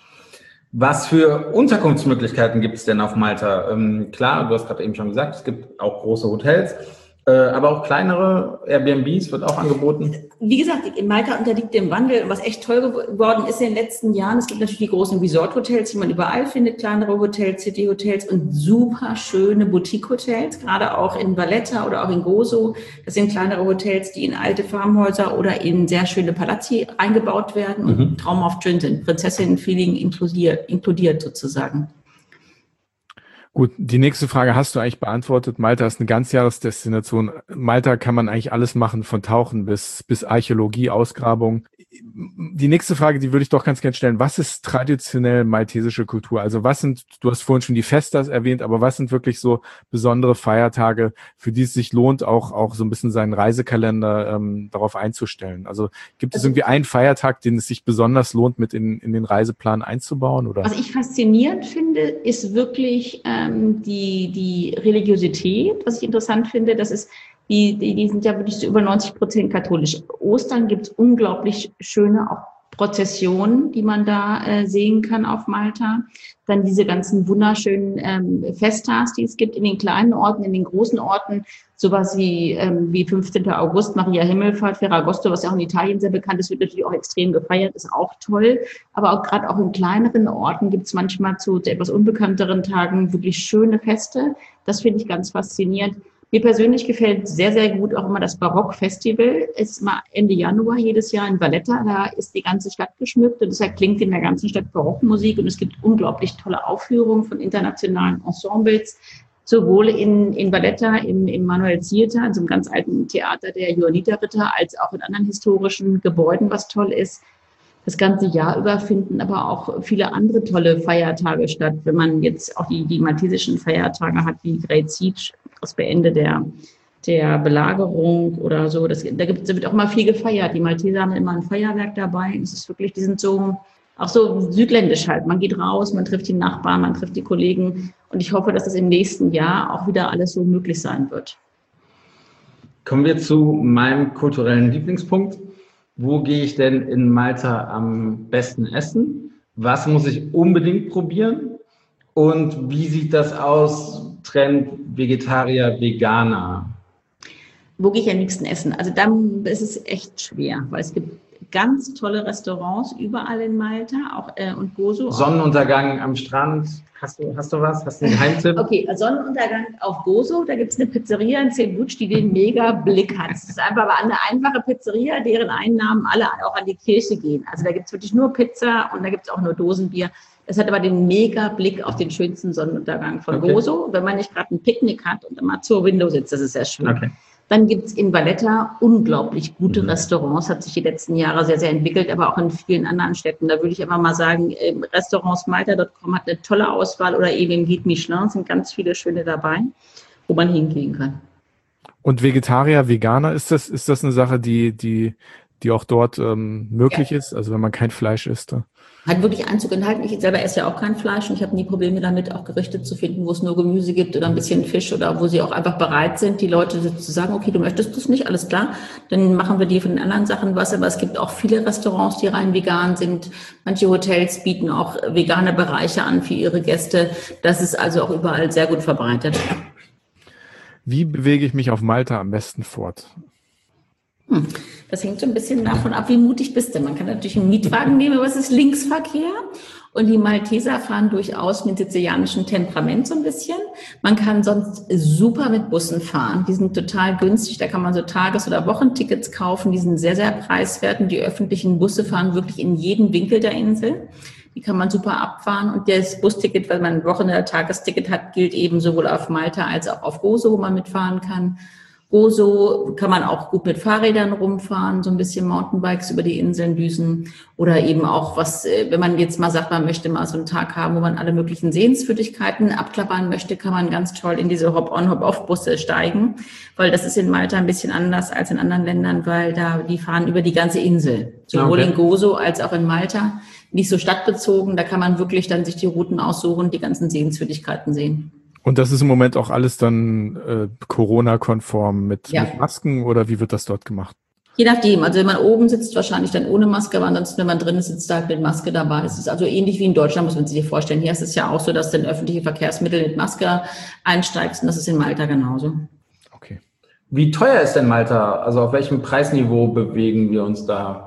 Was für Unterkunftsmöglichkeiten gibt es denn auf Malta? Ähm, klar, du hast gerade eben schon gesagt, es gibt auch große Hotels, äh, aber auch kleinere Airbnbs wird auch angeboten. Wie gesagt, in Malta unterliegt dem Wandel, was echt toll geworden ist in den letzten Jahren. Es gibt natürlich die großen Resort-Hotels, die man überall findet, kleinere Hotels, City-Hotels und super schöne Boutique-Hotels, gerade auch in Valletta oder auch in Gozo. Das sind kleinere Hotels, die in alte Farmhäuser oder in sehr schöne Palazzi eingebaut werden und Mhm. traumhaft schön sind. Prinzessinnen-Feeling inkludiert, inkludiert sozusagen. Gut, die nächste Frage hast du eigentlich beantwortet. Malta ist eine Ganzjahresdestination. Malta kann man eigentlich alles machen, von Tauchen bis, bis Archäologie, Ausgrabung. Die nächste Frage, die würde ich doch ganz gerne stellen. Was ist traditionell maltesische Kultur? Also was sind, du hast vorhin schon die Festas erwähnt, aber was sind wirklich so besondere Feiertage, für die es sich lohnt, auch, auch so ein bisschen seinen Reisekalender ähm, darauf einzustellen? Also gibt es irgendwie einen Feiertag, den es sich besonders lohnt, mit in, in den Reiseplan einzubauen? Oder? Was ich faszinierend finde, ist wirklich ähm, die, die Religiosität. Was ich interessant finde, das ist, die, die, die sind ja wirklich zu über neunzig Prozent katholisch. Ostern gibt es unglaublich schöne auch Prozessionen, die man da äh, sehen kann auf Malta. Dann diese ganzen wunderschönen ähm, Festas, die es gibt in den kleinen Orten, in den großen Orten. Sowas wie, ähm, wie fünfzehnten August, Maria Himmelfahrt, Ferragosto, was ja auch in Italien sehr bekannt ist, wird natürlich auch extrem gefeiert, ist auch toll. Aber auch gerade auch in kleineren Orten gibt es manchmal zu etwas unbekannteren Tagen wirklich schöne Feste. Das finde ich ganz faszinierend. Mir persönlich gefällt sehr, sehr gut auch immer das Barock-Festival. Es ist mal Ende Januar jedes Jahr in Valletta. Da ist die ganze Stadt geschmückt und deshalb klingt in der ganzen Stadt Barockmusik. Und es gibt unglaublich tolle Aufführungen von internationalen Ensembles, sowohl in, in Valletta, im, im Manuel Theater, also im ganz alten Theater der Johanniterritter, als auch in anderen historischen Gebäuden, was toll ist. Das ganze Jahr über finden aber auch viele andere tolle Feiertage statt. Wenn man jetzt auch die, die maltesischen Feiertage hat, wie Great Siege, das Beende der, der Belagerung oder so. Das, da, gibt, da wird auch mal viel gefeiert. Die Malteser haben immer ein Feuerwerk dabei. Es ist wirklich, die sind so, auch so südländisch halt. Man geht raus, man trifft die Nachbarn, man trifft die Kollegen. Und ich hoffe, dass das im nächsten Jahr auch wieder alles so möglich sein wird. Kommen wir zu meinem kulturellen Lieblingspunkt. Wo gehe ich denn in Malta am besten essen? Was muss ich unbedingt probieren? Und wie sieht das aus, Trend Vegetarier, Veganer? Wo gehe ich am liebsten essen? Also dann ist es echt schwer, weil es gibt ganz tolle Restaurants überall in Malta, auch äh, und Gozo. Sonnenuntergang am Strand. Hast du, hast du was? Hast du einen Geheimtipp? Okay, Sonnenuntergang auf Gozo. Da gibt es eine Pizzeria in Cebuc, die den mega Blick hat. Es ist einfach aber eine einfache Pizzeria, deren Einnahmen alle auch an die Kirche gehen. Also da gibt es wirklich nur Pizza und da gibt es auch nur Dosenbier. Das hat aber den mega Blick auf den schönsten Sonnenuntergang von Okay. Gozo. Wenn man nicht gerade ein Picknick hat und immer zur Window sitzt, das ist sehr schön. Okay. Dann gibt es in Valletta unglaublich gute Mhm. Restaurants, hat sich die letzten Jahre sehr, sehr entwickelt, aber auch in vielen anderen Städten. Da würde ich einfach mal sagen, restaurantsmalta Punkt com hat eine tolle Auswahl oder eben im Guide Michelin sind ganz viele schöne dabei, wo man hingehen kann. Und Vegetarier, Veganer, ist das, ist das eine Sache, die, die, die auch dort ähm, möglich Ja. ist? Also wenn man kein Fleisch isst? Da? Hat wirklich Einzug enthalten. Ich selber esse ja auch kein Fleisch und ich habe nie Probleme damit, auch Gerichte zu finden, wo es nur Gemüse gibt oder ein bisschen Fisch oder wo sie auch einfach bereit sind, die Leute zu sagen, okay, du möchtest das nicht, alles klar, dann machen wir dir von den anderen Sachen was. Aber es gibt auch viele Restaurants, die rein vegan sind. Manche Hotels bieten auch vegane Bereiche an für ihre Gäste. Das ist also auch überall sehr gut verbreitet. Wie bewege ich mich auf Malta am besten fort? Hm. Das hängt so ein bisschen davon ab, wie mutig bist du. Man kann natürlich einen Mietwagen nehmen, aber es ist Linksverkehr. Und die Malteser fahren durchaus mit sizilianischem Temperament so ein bisschen. Man kann sonst super mit Bussen fahren. Die sind total günstig. Da kann man so Tages- oder Wochentickets kaufen. Die sind sehr, sehr preiswert. Und die öffentlichen Busse fahren wirklich in jeden Winkel der Insel. Die kann man super abfahren. Und das Busticket, weil man ein Wochen- oder Tagesticket hat, gilt eben sowohl auf Malta als auch auf Gozo, wo man mitfahren kann. Gozo kann man auch gut mit Fahrrädern rumfahren, so ein bisschen Mountainbikes über die Inseln düsen oder eben auch was, wenn man jetzt mal sagt, man möchte mal so einen Tag haben, wo man alle möglichen Sehenswürdigkeiten abklappern möchte, kann man ganz toll in diese Hop-on, Hop-off-Busse steigen, weil das ist in Malta ein bisschen anders als in anderen Ländern, weil da die fahren über die ganze Insel, sowohl Okay. in Gozo als auch in Malta, nicht so stadtbezogen, da kann man wirklich dann sich die Routen aussuchen und die ganzen Sehenswürdigkeiten sehen. Und das ist im Moment auch alles dann äh, Corona-konform mit, Ja. mit Masken oder wie wird das dort gemacht? Je nachdem, also wenn man oben sitzt, wahrscheinlich dann ohne Maske, aber ansonsten, wenn man drin ist, sitzt halt mit Maske dabei. Es ist also ähnlich wie in Deutschland, muss man sich vorstellen. Hier ist es ja auch so, dass du in öffentliche Verkehrsmittel mit Maske einsteigst und das ist in Malta genauso. Okay. Wie teuer ist denn Malta? Also auf welchem Preisniveau bewegen wir uns da?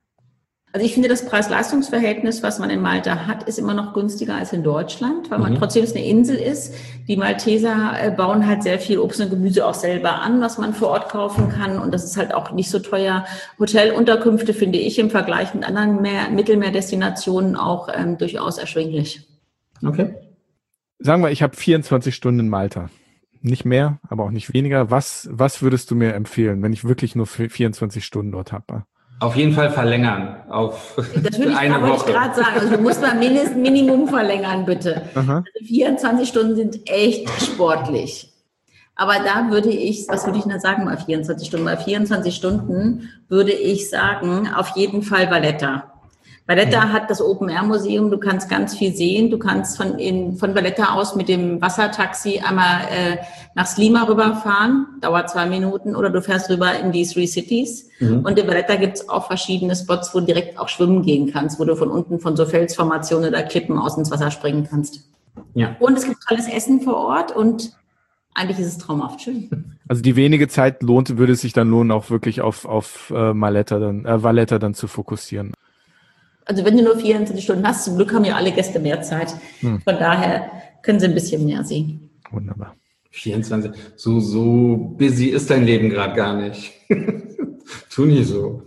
Also ich finde, das Preis-Leistungs-Verhältnis, was man in Malta hat, ist immer noch günstiger als in Deutschland, weil man Mhm. trotzdem es eine Insel ist. Die Malteser äh, bauen halt sehr viel Obst und Gemüse auch selber an, was man vor Ort kaufen kann. Und das ist halt auch nicht so teuer. Hotelunterkünfte finde ich im Vergleich mit anderen Meer, Mittelmeerdestinationen auch ähm, durchaus erschwinglich. Okay. Sagen wir, ich habe vierundzwanzig Stunden in Malta. Nicht mehr, aber auch nicht weniger. Was, was würdest du mir empfehlen, wenn ich wirklich nur für vierundzwanzig Stunden dort habe? Auf jeden Fall verlängern auf Das würde ich, eine wollte ich Woche. gerade sagen. Also du musst mal mindestens Minimum verlängern, bitte. Aha. Also vierundzwanzig Stunden sind echt sportlich. Aber da würde ich, was würde ich denn sagen bei vierundzwanzig Stunden? Bei vierundzwanzig Stunden würde ich sagen, auf jeden Fall Valletta. Valletta hat das Open-Air-Museum, du kannst ganz viel sehen. Du kannst von, in, von Valletta aus mit dem Wassertaxi einmal äh, nach Slima rüberfahren, dauert zwei Minuten, oder du fährst rüber in die Three Cities. Mhm. Und in Valletta gibt es auch verschiedene Spots, wo du direkt auch schwimmen gehen kannst, wo du von unten von so Felsformationen oder Klippen aus ins Wasser springen kannst. Ja. Und es gibt tolles Essen vor Ort und eigentlich ist es traumhaft schön. Also die wenige Zeit lohnt, würde es sich dann lohnen, auch wirklich auf, auf äh, Maletta dann, äh, Valletta dann zu fokussieren. Also wenn du nur vierundzwanzig Stunden hast, zum Glück haben ja alle Gäste mehr Zeit. Hm. Von daher können sie ein bisschen mehr sehen. Wunderbar. vierundzwanzig. So, so busy ist dein Leben gerade gar nicht. Tu nicht so.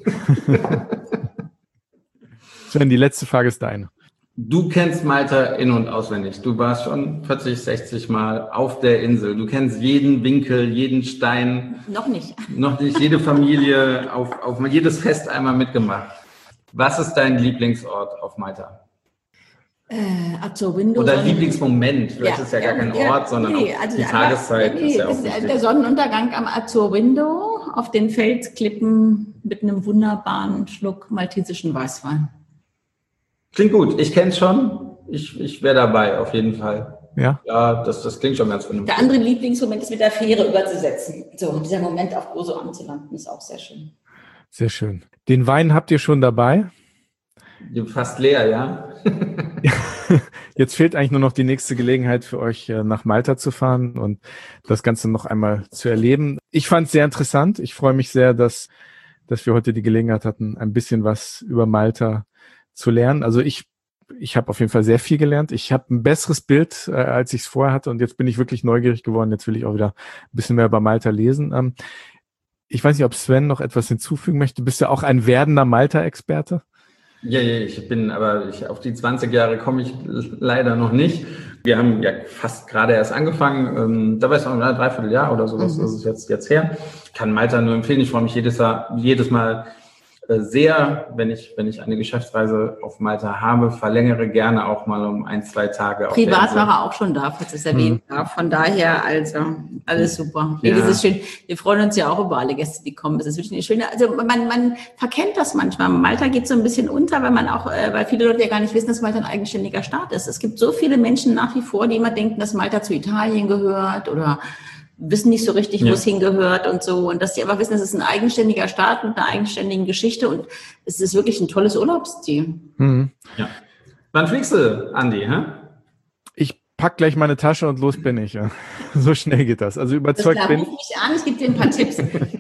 Sven, die letzte Frage ist deine. Du kennst Malta in- und auswendig. Du warst schon vierzig, sechzig Mal auf der Insel. Du kennst jeden Winkel, jeden Stein. Noch nicht. Noch nicht jede Familie, auf, auf jedes Fest einmal mitgemacht. Was ist dein Lieblingsort auf Malta? Äh, Azor Windows. Oder Lieblingsmoment? Vielleicht Ja, ist ja ja, gar kein ja, Ort, sondern nee, auch also die aber- Tageszeit nee, ist ja auch ist wichtig. der Sonnenuntergang am Azor Window auf den Felsklippen mit einem wunderbaren Schluck maltesischen Weißwein. Klingt gut. Ich kenne es schon. Ich, ich wäre dabei, auf jeden Fall. Ja? Ja, das, das klingt schon ganz vernünftig. Der andere Lieblingsmoment ist mit der Fähre überzusetzen. So, dieser Moment auf Gozo anzulanden ist auch sehr schön. Sehr schön. Den Wein habt ihr schon dabei? Fast leer, ja? Jetzt fehlt eigentlich nur noch die nächste Gelegenheit für euch, nach Malta zu fahren und das Ganze noch einmal zu erleben. Ich fand es sehr interessant. Ich freue mich sehr, dass, dass wir heute die Gelegenheit hatten, ein bisschen was über Malta zu lernen. Also ich, ich habe auf jeden Fall sehr viel gelernt. Ich habe ein besseres Bild, äh, als ich es vorher hatte und jetzt bin ich wirklich neugierig geworden. Jetzt will ich auch wieder ein bisschen mehr über Malta lesen. Ähm, ich weiß nicht, ob Sven noch etwas hinzufügen möchte. Du bist ja auch ein werdender Malta-Experte. Ja, ja, ich bin, aber ich, auf die zwanzig Jahre komme ich leider noch nicht. Wir haben ja fast gerade erst angefangen. Ähm, da war es noch ein Dreivierteljahr oder sowas. Mhm. Das ist jetzt, jetzt her. Ich kann Malta nur empfehlen. Ich freue mich jedes, Jahr, jedes Mal äh, sehr, wenn ich, wenn ich eine Geschäftsreise auf Malta habe, verlängere gerne auch mal um ein, zwei Tage. auf der Privat Insel. war er auch schon da, falls es erwähnt Mhm. darf. Von daher, also, alles super. Ja. Ja. Das ist schön. Wir freuen uns ja auch über alle Gäste, die kommen. Das ist wirklich eine schöne, also man, man verkennt das manchmal. Malta geht so ein bisschen unter, weil man auch, äh, weil viele Leute ja gar nicht wissen, dass Malta ein eigenständiger Staat ist. Es gibt so viele Menschen nach wie vor, die immer denken, dass Malta zu Italien gehört oder wissen nicht so richtig, wo Ja. es hingehört und so. Und dass die einfach wissen, es ist ein eigenständiger Staat mit einer eigenständigen Geschichte und es ist wirklich ein tolles Urlaubsziel. Mhm. Ja. Wann fliegst du, Andi? Hä? Ich pack gleich meine Tasche und los bin ich. Ja. So schnell geht das. Also Das überzeugt klar, bin ruf mich an, ich gebe dir ein paar Tipps.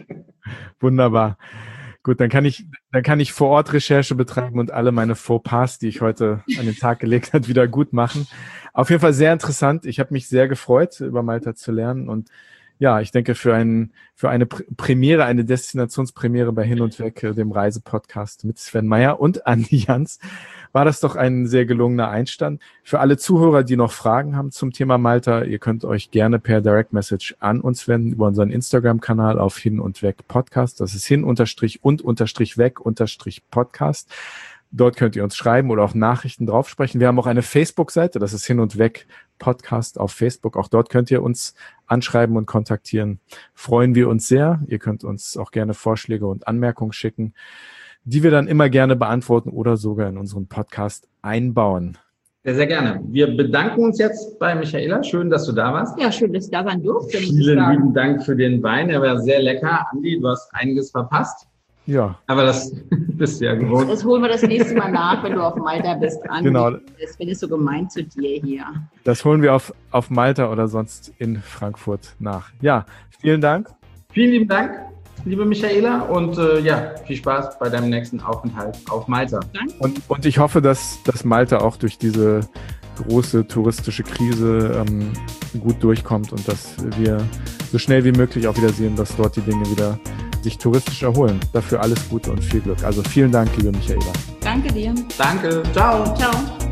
Wunderbar. Gut, dann kann ich, dann kann ich vor Ort Recherche betreiben und alle meine Fauxpas, die ich heute an den Tag gelegt habe, wieder gut machen. Auf jeden Fall sehr interessant. Ich habe mich sehr gefreut, über Malta zu lernen und ja, ich denke, für, ein, für eine Premiere, eine Destinationspremiere bei Hin und Weg, dem Reisepodcast mit Sven Meyer und Andi Jans, war das doch ein sehr gelungener Einstand. Für alle Zuhörer, die noch Fragen haben zum Thema Malta, ihr könnt euch gerne per Direct Message an uns wenden über unseren Instagram-Kanal auf Hin und Weg Podcast. Das ist hin unterstrich und unterstrich weg unterstrich Podcast. Dort könnt ihr uns schreiben oder auch Nachrichten draufsprechen. Wir haben auch eine Facebook-Seite, das ist Hin und Weg Podcast auf Facebook. Auch dort könnt ihr uns anschreiben und kontaktieren. Freuen wir uns sehr. Ihr könnt uns auch gerne Vorschläge und Anmerkungen schicken, die wir dann immer gerne beantworten oder sogar in unseren Podcast einbauen. Sehr, sehr gerne. Wir bedanken uns jetzt bei Michaela. Schön, dass du da warst. Ja, schön, dass ich da sein durfte. muss ich Vielen sagen. lieben Dank für den Wein. Er war sehr lecker. Andi, du hast einiges verpasst. Ja, Aber das bist du ja gewohnt. Das holen wir das nächste Mal nach, wenn du auf Malta bist. Andi. Genau. Das bin ich so gemein zu dir hier. das holen wir auf, auf Malta oder sonst in Frankfurt nach. Ja, vielen Dank. Vielen lieben Dank, liebe Michaela. Und äh, ja, viel Spaß bei deinem nächsten Aufenthalt auf Malta. Und, und ich hoffe, dass, dass Malta auch durch diese große touristische Krise ähm, gut durchkommt und dass wir so schnell wie möglich auch wieder sehen, dass dort die Dinge wieder sich touristisch erholen. Dafür alles Gute und viel Glück. Also vielen Dank, liebe Michaela. Danke dir. Danke. Ciao. Ciao.